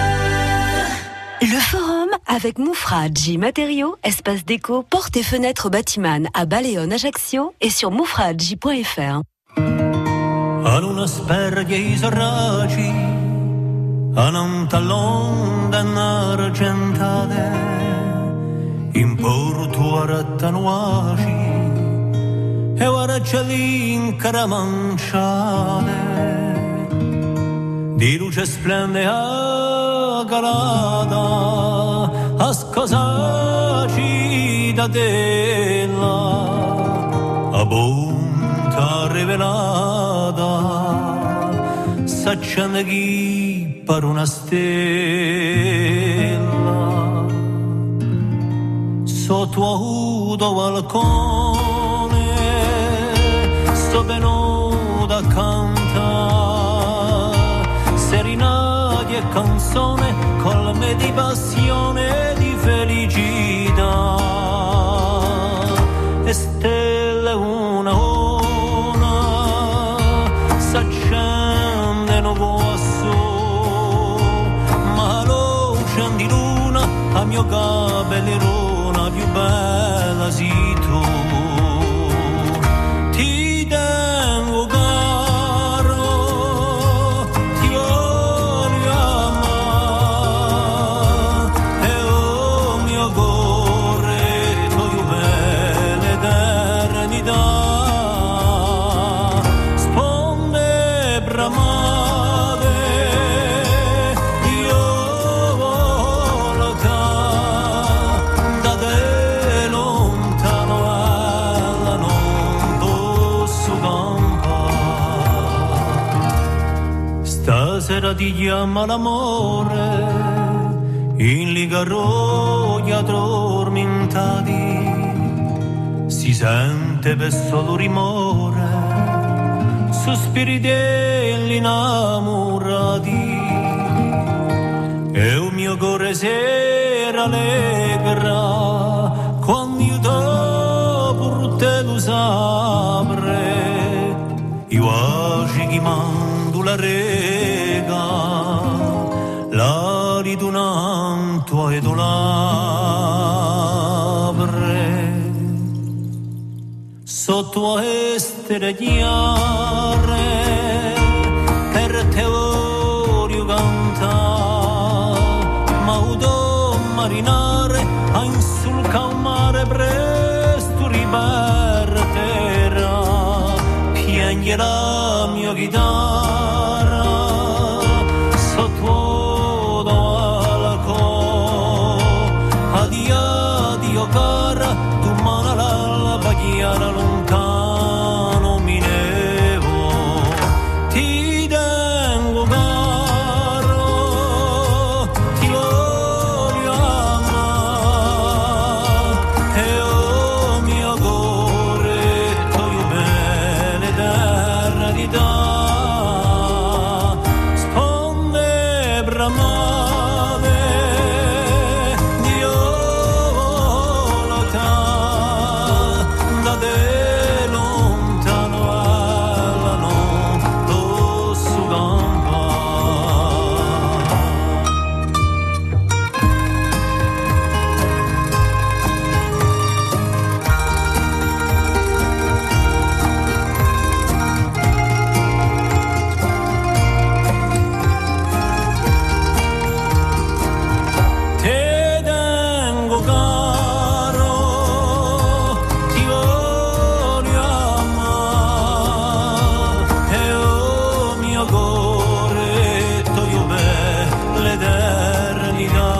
Le forum avec Moufradji Matériaux, espace déco, portes et fenêtres Batiman à Baleone, Ajaccio et sur moufradji.fr. An una sperghe isorragi, an un tallon d'argentade, in porto a rattanuagi, e ora c'è lì caramanciale, di luce splende a galata, a scosaci da della, a bontà rivelata, s'accende chi per una stella, sotto a udo balcone, sto venuto a cantare, serenadi e canzone, colme di passione e di felicità, e stelle una s'accende no guasso, ma luce di luna a mio cabellerona più bella si tu. Ti tengo caro, ti voglio amare, e oh mio cuore, tu bella eternità. Stasera ti chiama l'amore, in ligarogli addormentati, si sente per solo rumore, sospiri degli innamorati, e un mio cuore sera allegra, quando io dopo te lo sapre, io oggi chi mando la rega, la ridunanto ed olapre, sotto a estere chiare, per te voglio cantare, ma udo marinare, a insulca un mare presto riparterà, piange la mia chitarra, sotto alla co, addio, addio cara, tu mano alla paghiera lontano mi nevo, ti tengo caro, ti voglio amare, e oh mio cuore, tu bella eternità, sponde bramate, Dio volata, da te lontano alla non posso campare. Te tengo caro, ti voglio amare, e oh mio cuore, tu bella eternità,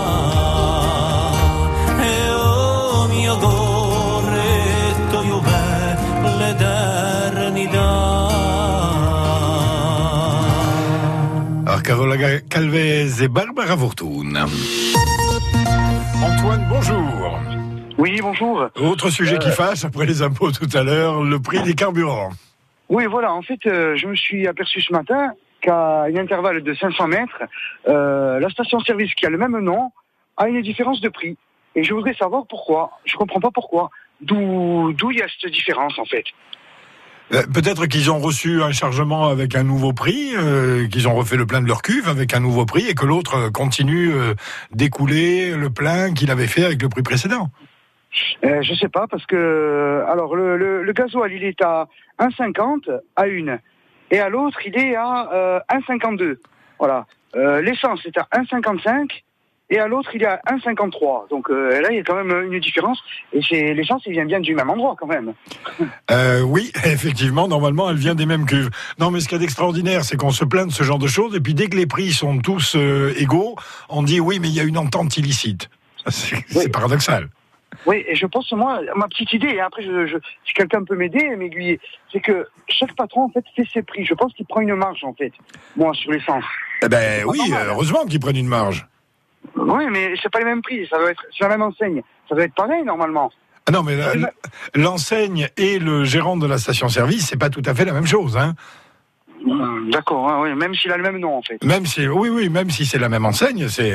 e oh mio cuore, tu bella eternità. Alors Carola Calvez et Barbara Fortune. Antoine, bonjour. Oui, bonjour. Autre sujet qui fâche, après les impôts tout à l'heure, le prix des carburants. Oui, voilà, en fait, je me suis aperçu ce matin qu'à un intervalle de 500 mètres, la station-service qui a le même nom a une différence de prix. Et je voudrais savoir pourquoi. Je comprends pas pourquoi. D'où il y a cette différence, en fait. Peut-être qu'ils ont reçu un chargement avec un nouveau prix, qu'ils ont refait le plein de leur cuve avec un nouveau prix et que l'autre continue d'écouler le plein qu'il avait fait avec le prix précédent. Je sais pas, parce que alors le gasoil il est à 1,50 à une, et à l'autre il est à 1,52. Voilà. L'essence est à 1,55 et à l'autre il est à 1,53. Donc là il y a quand même une différence, et l'essence il vient bien du même endroit quand même. Oui, effectivement, normalement elle vient des mêmes cuves. Non, mais ce qu'il y a d'extraordinaire, c'est qu'on se plaint de ce genre de choses, et puis dès que les prix sont tous égaux, on dit oui, mais il y a une entente illicite. C'est paradoxal. Oui, et je pense, moi, ma petite idée, et après, si quelqu'un peut m'aider, m'aiguiller, c'est que chaque patron, en fait, fait ses prix. Je pense qu'il prend une marge, en fait, moi, sur l'essence. Eh ben oui, heureusement qu'ils prennent une marge. Oui, mais c'est pas les mêmes prix, ça doit être sur la même enseigne. Ça doit être pareil, normalement. Ah non, mais l'enseigne et le gérant de la station-service, c'est pas tout à fait la même chose, hein. D'accord, hein, oui, même s'il a le même nom en fait. Même si, oui, même si c'est la même enseigne, c'est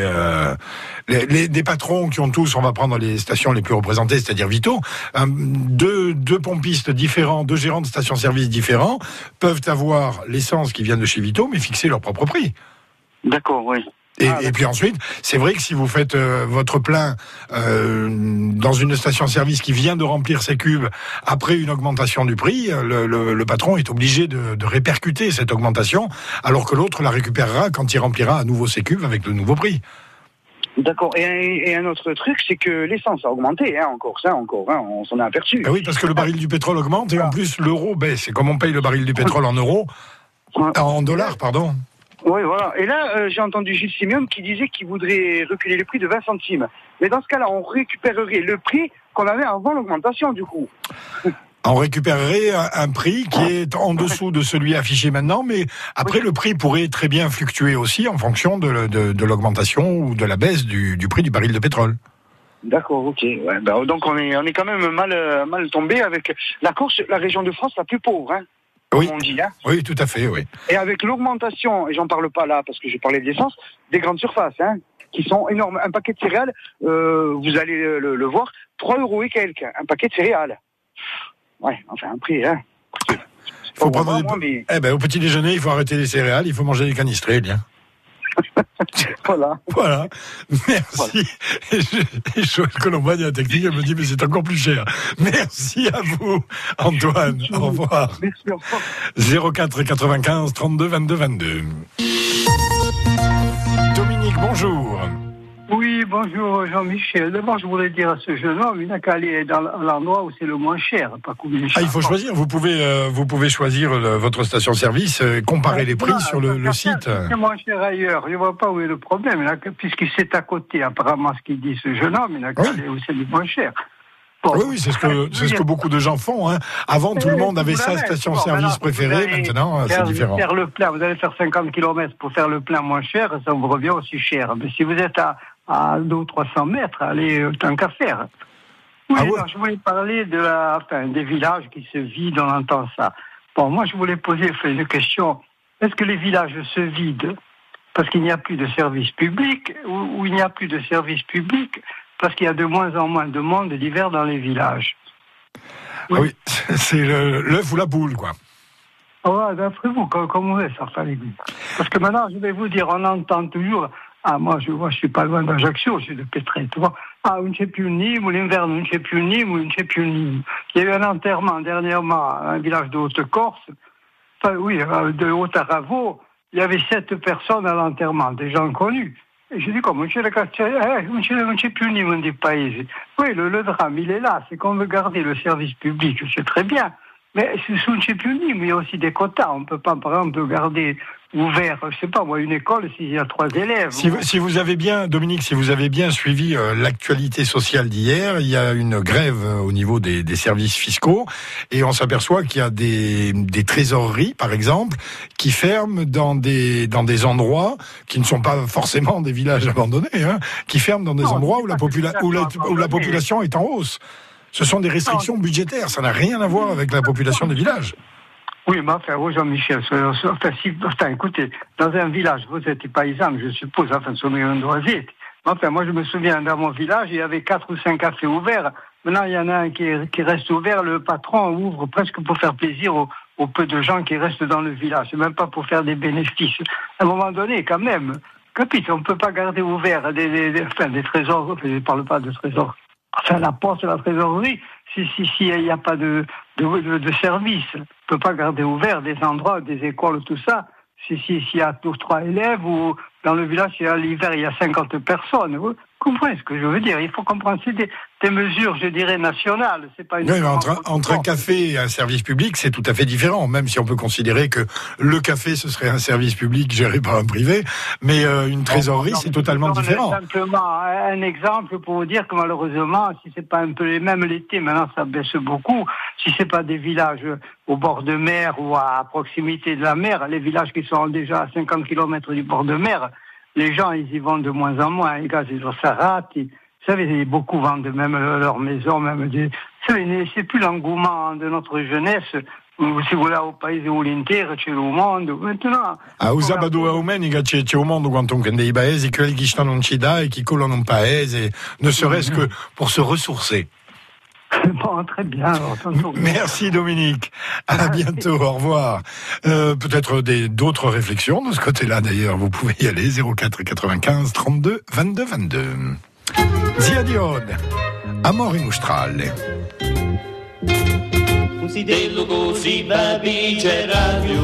des patrons qui ont tous, on va prendre les stations les plus représentées, c'est-à-dire Vito, deux pompistes différents, deux gérants de stations-service différents peuvent avoir l'essence qui vient de chez Vito, mais fixer leur propre prix. D'accord, oui. Et puis ensuite, c'est vrai que si vous faites votre plein dans une station-service qui vient de remplir ses cubes après une augmentation du prix, le patron est obligé de répercuter cette augmentation, alors que l'autre la récupérera quand il remplira à nouveau ses cubes avec le nouveau prix. D'accord. Et un autre truc, c'est que l'essence a augmenté, encore, on s'en est aperçu. Ah oui, parce que le baril du pétrole augmente et en plus l'euro baisse. Et comme on paye le baril du pétrole en euros, en dollars, pardon. Oui, voilà. Et là, j'ai entendu Gilles Simeone qui disait qu'il voudrait reculer le prix de 20 centimes. Mais dans ce cas-là, on récupérerait le prix qu'on avait avant l'augmentation, du coup. On récupérerait un prix qui est en dessous de celui affiché maintenant, mais après, le prix pourrait très bien fluctuer aussi en fonction de l'augmentation ou de la baisse du prix du baril de pétrole. D'accord, ok. Ouais, donc on est quand même mal tombé avec la Corse, la région de France la plus pauvre, hein. Oui. On dit, hein. Oui, tout à fait, oui. Et avec l'augmentation, et j'en parle pas là parce que j'ai parlé de l'essence, des grandes surfaces, hein, qui sont énormes. Un paquet de céréales, vous allez le voir, 3 € et quelques, un paquet de céréales. Ouais, enfin un prix, hein. Faut prendre au petit déjeuner, il faut arrêter les céréales, il faut manger des canistrés, bien. Voilà. Merci. Et Joël Colombagne à la technique, elle me dit, mais c'est encore plus cher. Merci à vous, Antoine. Au revoir. Merci, au revoir. 04 95 32 22 22. Dominique, bonjour. Oui, bonjour Jean-Michel. D'abord, je voulais dire à ce jeune homme, il n'a qu'à aller dans l'endroit où c'est le moins cher, pas combien cher. Il faut choisir. Vous pouvez choisir votre station-service, comparer les prix sur le site. C'est moins cher ailleurs. Je ne vois pas où est le problème. Puisqu'il c'est à côté, apparemment, ce qu'il dit ce jeune homme, il n'a qu'à aller où c'est le moins cher. Bon, oui, c'est ce que beaucoup de gens font. Hein. Avant, tout le monde avait sa station-service préférée. Maintenant, c'est différent. Faire le plein, vous allez faire 50 km pour faire le plein moins cher, ça vous revient aussi cher. Mais si vous êtes à 200 ou 300 mètres, allez, tant qu'à faire. Oui, alors, je voulais parler des villages qui se vident, on entend ça. Bon, moi, je voulais poser une question. Est-ce que les villages se vident parce qu'il n'y a plus de services publics ou il n'y a plus de services publics parce qu'il y a de moins en moins de monde l'hiver dans les villages? Oui, c'est l'œuf ou la poule, quoi. Ouais, d'après vous, comment est ça, parce que maintenant, je vais vous dire, on entend toujours... moi, je suis pas loin d'Ajaccio, je suis de Pétré, tu vois. On ne sait plus ni, ou l'hiver, on ne sait plus ni, ou on ne sait plus ni. Il y a eu un enterrement dernièrement à un village de Haute-Corse, de Haute-Aravo. Il y avait 7 personnes à l'enterrement, des gens connus. Et je dis, comme, monsieur le quartier, monsieur, on ne sait plus ni, on ne dit pas ici. Oui, le drame, il est là, c'est qu'on veut garder le service public, c'est très bien. Mais on ne sait plus ni, mais il y a aussi des quotas. On ne peut pas, par exemple, garder ouvert, je sais pas moi, une école s'il y a 3 élèves. Si vous avez bien, Dominique, si vous avez bien suivi l'actualité sociale d'hier, il y a une grève au niveau des services fiscaux et on s'aperçoit qu'il y a des trésoreries, par exemple, qui ferment dans des endroits qui ne sont pas forcément des villages abandonnés, hein, qui ferment dans des endroits où la population est en hausse. Ce sont des restrictions budgétaires, ça n'a rien à voir avec la population des villages. Oui, mais enfin, Jean-Michel, écoutez, dans un village, vous êtes paysan, je suppose, sur un droisier. Enfin, moi, je me souviens, dans mon village, il y avait 4 ou 5 cafés ouverts. Maintenant, il y en a un qui reste ouvert, le patron ouvre presque pour faire plaisir aux peu de gens qui restent dans le village. C'est même pas pour faire des bénéfices. À un moment donné, quand même, capite, on ne peut pas garder ouvert des trésors, je ne parle pas de trésors, enfin la poste, la trésorerie, si il n'y a pas de service. On ne peut pas garder ouvert des endroits, des écoles, tout ça. S'il y a 3 élèves ou dans le village, l'hiver, il y a 50 personnes. Vous comprenez ce que je veux dire? Il faut comprendre, c'est des mesures, je dirais, nationales. C'est pas une oui, mais entre un café et un service public, c'est tout à fait différent, même si on peut considérer que le café, ce serait un service public géré par un privé, mais une trésorerie, c'est totalement différent. Simplement, un exemple pour vous dire que malheureusement, si c'est pas un peu les mêmes l'été, maintenant ça baisse beaucoup, si c'est pas des villages au bord de mer ou à proximité de la mer, les villages qui sont déjà à 50 km du bord de mer, les gens, ils y vont de moins en moins. Les gars, ils s'arrêtent. Vous savez, beaucoup vendent même leur maison, même des... Vous savez, c'est plus l'engouement de notre jeunesse. Si vous là au paese volentieri, c'è il mondo. Maintenant... Usava 2 domenica c'è il mondo quanto che dei paesi, quelli che stanno in città e che collano un paese, ne serait-ce que pour se ressourcer. Bon, très bien. Alors, merci Dominique. À bientôt. Au revoir. Peut-être d'autres réflexions de ce côté-là d'ailleurs. Vous pouvez y aller. 04 95 32 22 22. Zia Diode. Amore Nostrale. Un sidello così va vice radio.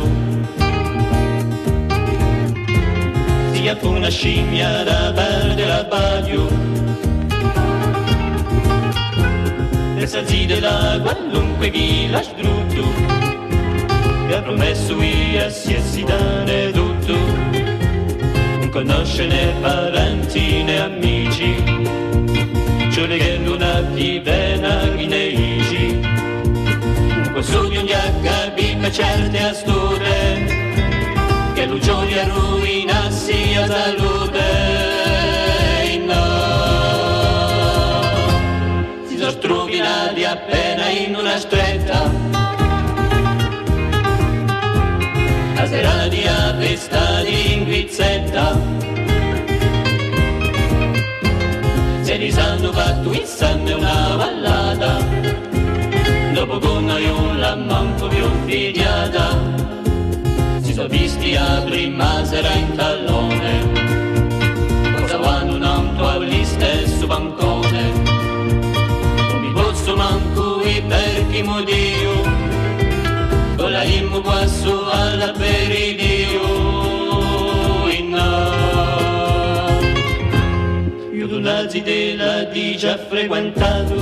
Sia una scimmia da perdere la baglio. Senza della qualunque village brutto che ha promesso io si essidane tutto, non conosce né parenti né amici, ciò che non ha più bene chi ne dici, questo di ogni capita certe storie che lo gioia ruinassi a salute. Trovinati appena in una stretta, la sera di appestati in guizzetta, se li sanno fatto insieme una ballata, dopo con noi un lammanco più figliata, si sono visti a prima sera in tallone, cosa vanno un auto a stesso bancone. Manco per chi modio, con la immo passo all'aperidio, io donazzi della di già frequentato,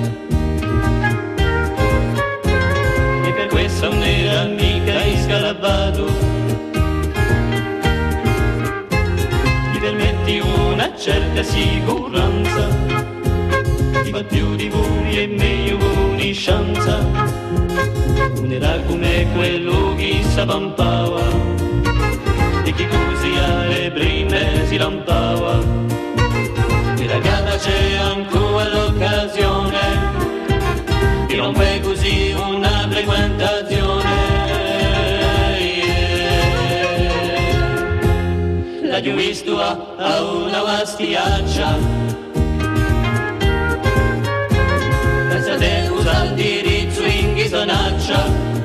e per questo non era mica iscalabato, ti permetti una certa sicurezza, ti fa più di voi e meglio conoscenza, non era come quello che s'avvampava e che così alle prime si lampava, e la gara c'è ancora l'occasione di rompere così una frequentazione, l'ho visto a una vastiaccia, te usa il diritto in ghisonaccia,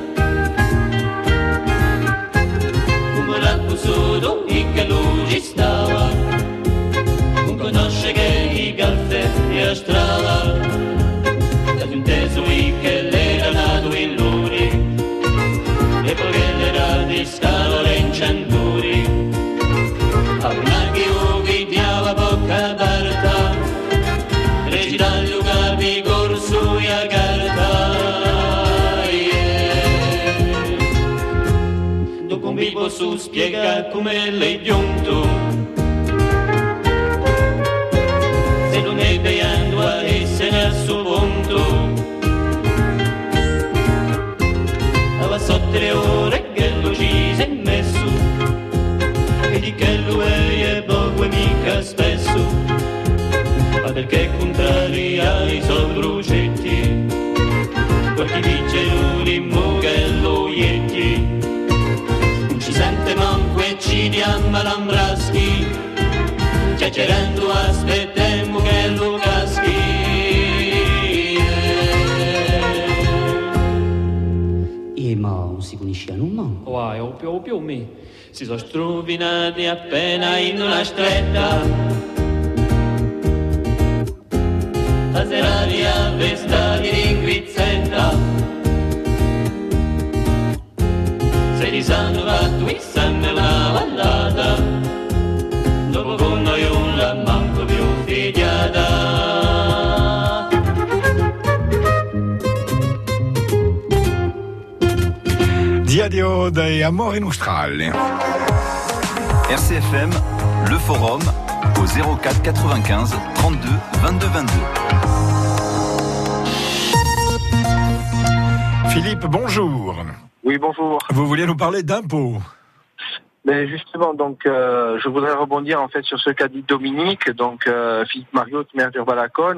come l'ha potuto e che lui ci stava, non conosce che i galfe e strada, da un teso che l'era nato in luni, e poi che l'era di scalore in centuri, a una che ubidiava bocca aperta, recitando capi corso e a carta, dopo un vivo su spiega come l'hai giunto, se non è beando a essere al suo punto, aveva sotto 3 ore che lo ci si è messo, e di che lui è poco e mica spesso, ma perché contraria ai sobrucetti, qualche dice l'immo che lo ietti, non ci sente manco e ci diamma l'ambraschi, chiacchierando aspettiamo che lo caschi, ma non si conosce non. Wow, ovvio, me. Si sono strofinati appena in una stretta. La seraria vesta di ringuizzetta. Se li sanno fatto i sanno una vallata. Dopo con noi non la manco più figliata. Diadio de Amore in Australia. RCFM, le forum, au 04 95 32 22 22. Philippe, bonjour. Oui, bonjour. Vous vouliez nous parler d'impôts? Mais justement, donc, je voudrais rebondir en fait sur ce qu'a dit Dominique, donc Philippe Mariotte, maire d'Urbalacone.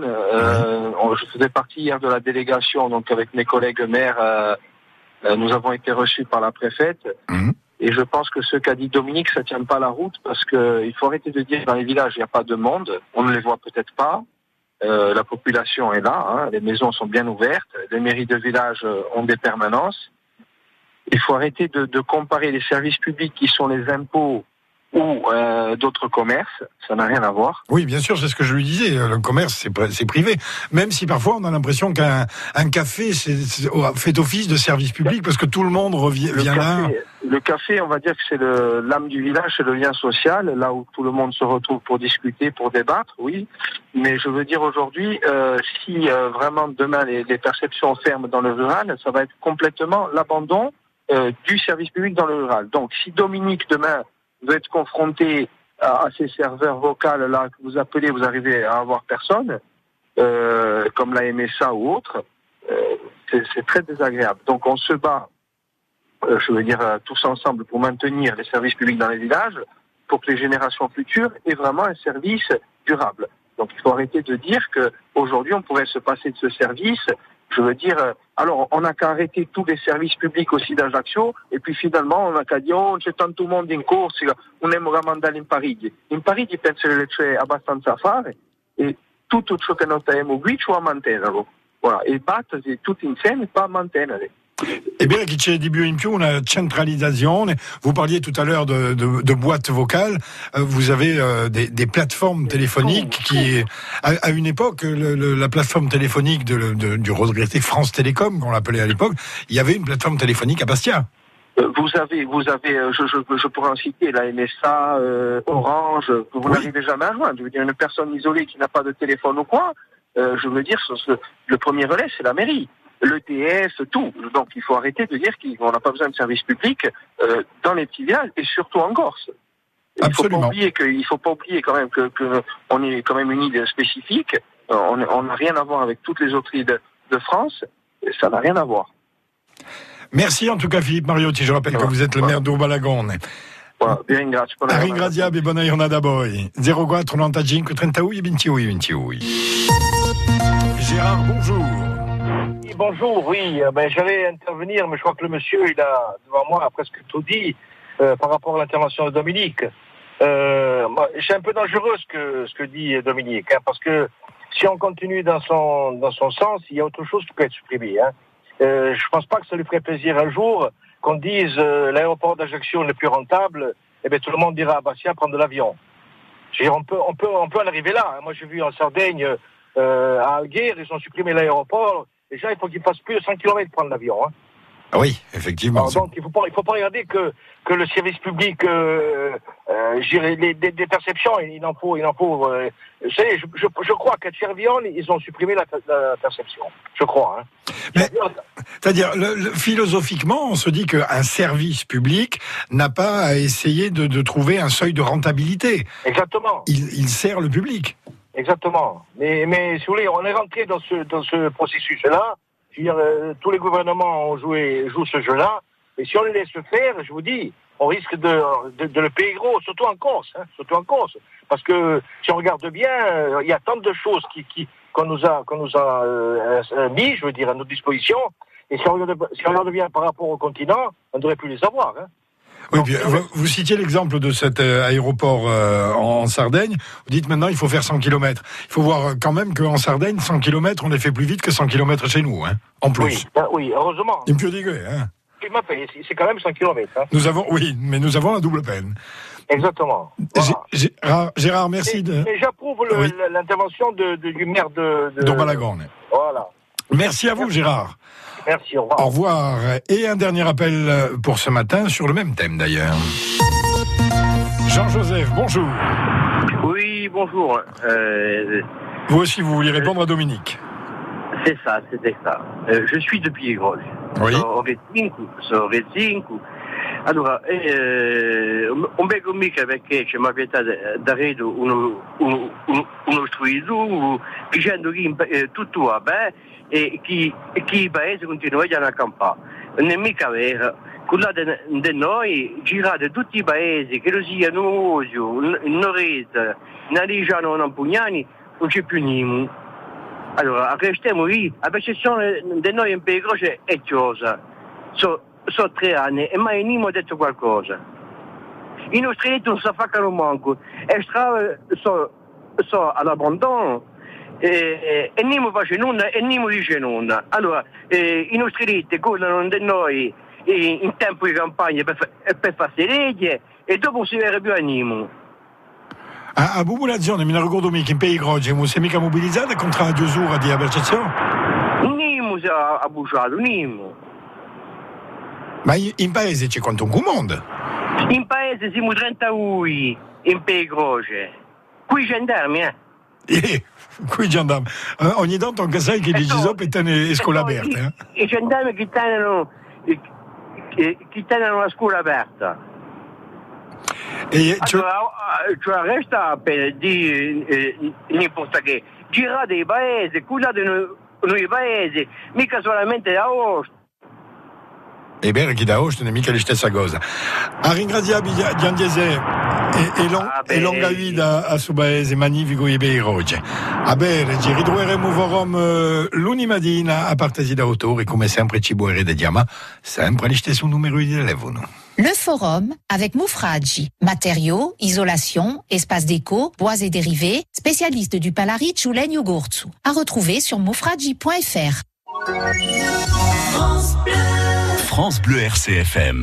Je faisais partie hier de la délégation, donc avec mes collègues maires. Nous avons été reçus par la préfète. Et je pense que ce qu'a dit Dominique, ça tient pas la route parce que il faut arrêter de dire que dans les villages il n'y a pas de monde. On ne les voit peut-être pas. La population est là. Hein, les maisons sont bien ouvertes. Les mairies de village ont des permanences. Il faut arrêter de comparer les services publics qui sont les impôts ou d'autres commerces. Ça n'a rien à voir. Oui, bien sûr, c'est ce que je lui disais. Le commerce, c'est privé. Même si parfois on a l'impression qu'un café fait office de service public parce que tout le monde vient là. Le café, on va dire que c'est l'âme du village, c'est le lien social, là où tout le monde se retrouve pour discuter, pour débattre, oui. Mais je veux dire aujourd'hui, si vraiment demain les perceptions ferment dans le rural, ça va être complètement l'abandon du service public dans le rural. Donc si Dominique demain veut être confronté à ces serveurs vocaux là que vous appelez, vous arrivez à avoir personne, comme la MSA ou autre, c'est très désagréable. Donc on se bat, je veux dire tous ensemble, pour maintenir les services publics dans les villages, pour que les générations futures aient vraiment un service durable. Donc il faut arrêter de dire qu'aujourd'hui on pourrait se passer de ce service. Je veux dire, alors on n'a qu'à arrêter tous les services publics aussi d'Ajaccio, et puis finalement on n'a qu'à dire, oh, c'è tanto mondo in corsa, vogliamo mandare in Parigi. In Parigi penso che c'è abbastanza a fare, e tutto ciò che noi abbiamo qui ci va a mantenerlo. Voilà. E battersi tutti insieme per mantenere. Eh bien, che c'è di più in più una centralisation. Vous parliez tout à l'heure de boîtes vocales. Vous avez des plateformes téléphoniques qui, à une époque, la plateforme téléphonique du regretté France Télécom, qu'on l'appelait à l'époque, il y avait une plateforme téléphonique à Bastia. Vous avez, je pourrais en citer la MSA, Orange, que vous n'arrivez jamais à joindre. Je veux dire, une personne isolée qui n'a pas de téléphone ou quoi, je veux dire, le premier relais, c'est la mairie. L'ETS, tout. Donc il faut arrêter de dire qu'on n'a pas besoin de services publics dans les petits villages et surtout en Corse. Il faut pas oublier quand même que on est quand même une île spécifique. On n'a rien à voir avec toutes les autres îles de France. Et ça n'a rien à voir. Merci en tout cas Philippe Mariotti. Je rappelle que vous êtes le maire d'Urbalagone. Vi ringrazio. Ringraziabi, buona giornata a voi. 04 95 32 28 28. Gérard, bonjour. Bonjour, oui, j'allais intervenir, mais je crois que le monsieur, il a, devant moi, a presque tout dit par rapport à l'intervention de Dominique. C'est un peu dangereux ce que dit Dominique, hein, parce que si on continue dans son sens, il y a autre chose qui peut être supprimé. Hein. Je pense pas que ça lui ferait plaisir un jour qu'on dise l'aéroport d'Ajaccio n'est plus rentable, et bien tout le monde dira, Bastia, prendre de l'avion. Je veux dire, on peut en arriver là. Hein. Moi, j'ai vu en Sardaigne, à Alguer, ils ont supprimé l'aéroport. Déjà, il faut qu'ils fassent plus de 100 km pour prendre l'avion. Hein. Oui, effectivement. Alors, donc, il faut pas regarder que le service public, des perceptions, il en faut. Vous savez, je crois qu'à Tchervion, ils ont supprimé la perception. Je crois. Hein. Mais, c'est-à-dire, philosophiquement, on se dit qu'un service public n'a pas à essayer de trouver un seuil de rentabilité. Exactement. Il sert le public. Exactement. Mais si vous voulez, on est rentré dans ce processus-là. Je veux dire, tous les gouvernements jouent ce jeu-là. Et si on les laisse faire, je vous dis, on risque de le payer gros, surtout en Corse. Hein, surtout en Corse. Parce que si on regarde bien, il y a tant de choses qu'on nous a mis, je veux dire, à notre disposition. Et si on regarde bien par rapport au continent, on ne devrait plus les avoir. Hein. Oui, puis, vous citiez l'exemple de cet aéroport en Sardaigne. Vous dites maintenant il faut faire 100 km. Il faut voir quand même qu'en Sardaigne, 100 km, on les fait plus vite que 100 km chez nous, hein, en plus. Oui, heureusement. Il me peut dire, hein. chemin, c'est quand même 100 km. Hein. Nous avons la double peine. Exactement. Voilà. Gérard, merci Mais j'approuve l'intervention du maire de Balagone. Voilà. Merci à vous, Gérard. Merci, au revoir. Au revoir. Et un dernier appel pour ce matin sur le même thème d'ailleurs. Jean-Joseph, bonjour. Oui, bonjour. Vous aussi, vous vouliez répondre à Dominique. C'était ça. Je suis de Piegro. Oui. Sono Rezinco. Allora, un bel amico perché ci mi avete dato uno studio dicendo che tutto va bene e che il paese continua a campare. Non è mica vero. Quella di noi girate tutti i paesi, che lo sia Nuosio, Norete, Narigiano, Nampugnani, non c'è più niente. Allora, restiamo lì, la percezione di noi in Piegro è chiosa. Sono 3 anni e mai nessuno ha detto qualcosa. I nostri letti non si faccano manco, e strade sono all'abbandono e nessuno face nulla e nessuno dice nulla. Allora, i nostri letti corrono da noi in tempo di campagna per fare le leggi e dopo non si vede più a nessuno. A popolazione, mi ricordo mica in Piegro, non si è mica mobilizzata contro la chiusura di abitazione? Nessuno si è bruciato, nessuno. Ma in paese c'è quanto un comando? In paese siamo 32 in Piegro. Qui gendarmi, Qui gendarmi. Ogni tanto anche sai che gli gisoppe tengono scuola aperta. I gendarmi che tengono la scuola aperta. Allora, resta per dire niente che girate i paesi, curate noi paesi, mica solamente a Ostia. È vero che da Ostia non è mica la stessa cosa. A ringraziare Giandiese e longa vita a suo paese magnifico e Piegro. A bene, ci ritroveremo lunedì mattina a partire da autori, come sempre ci vediamo, sempre allo stesso numero di telefono. Le forum avec Moufradji. Matériaux, isolation, espace déco, bois et dérivés, spécialiste du Palaric ou Legno Gurzu. À retrouver sur moufradji.fr. France Bleu RCFM.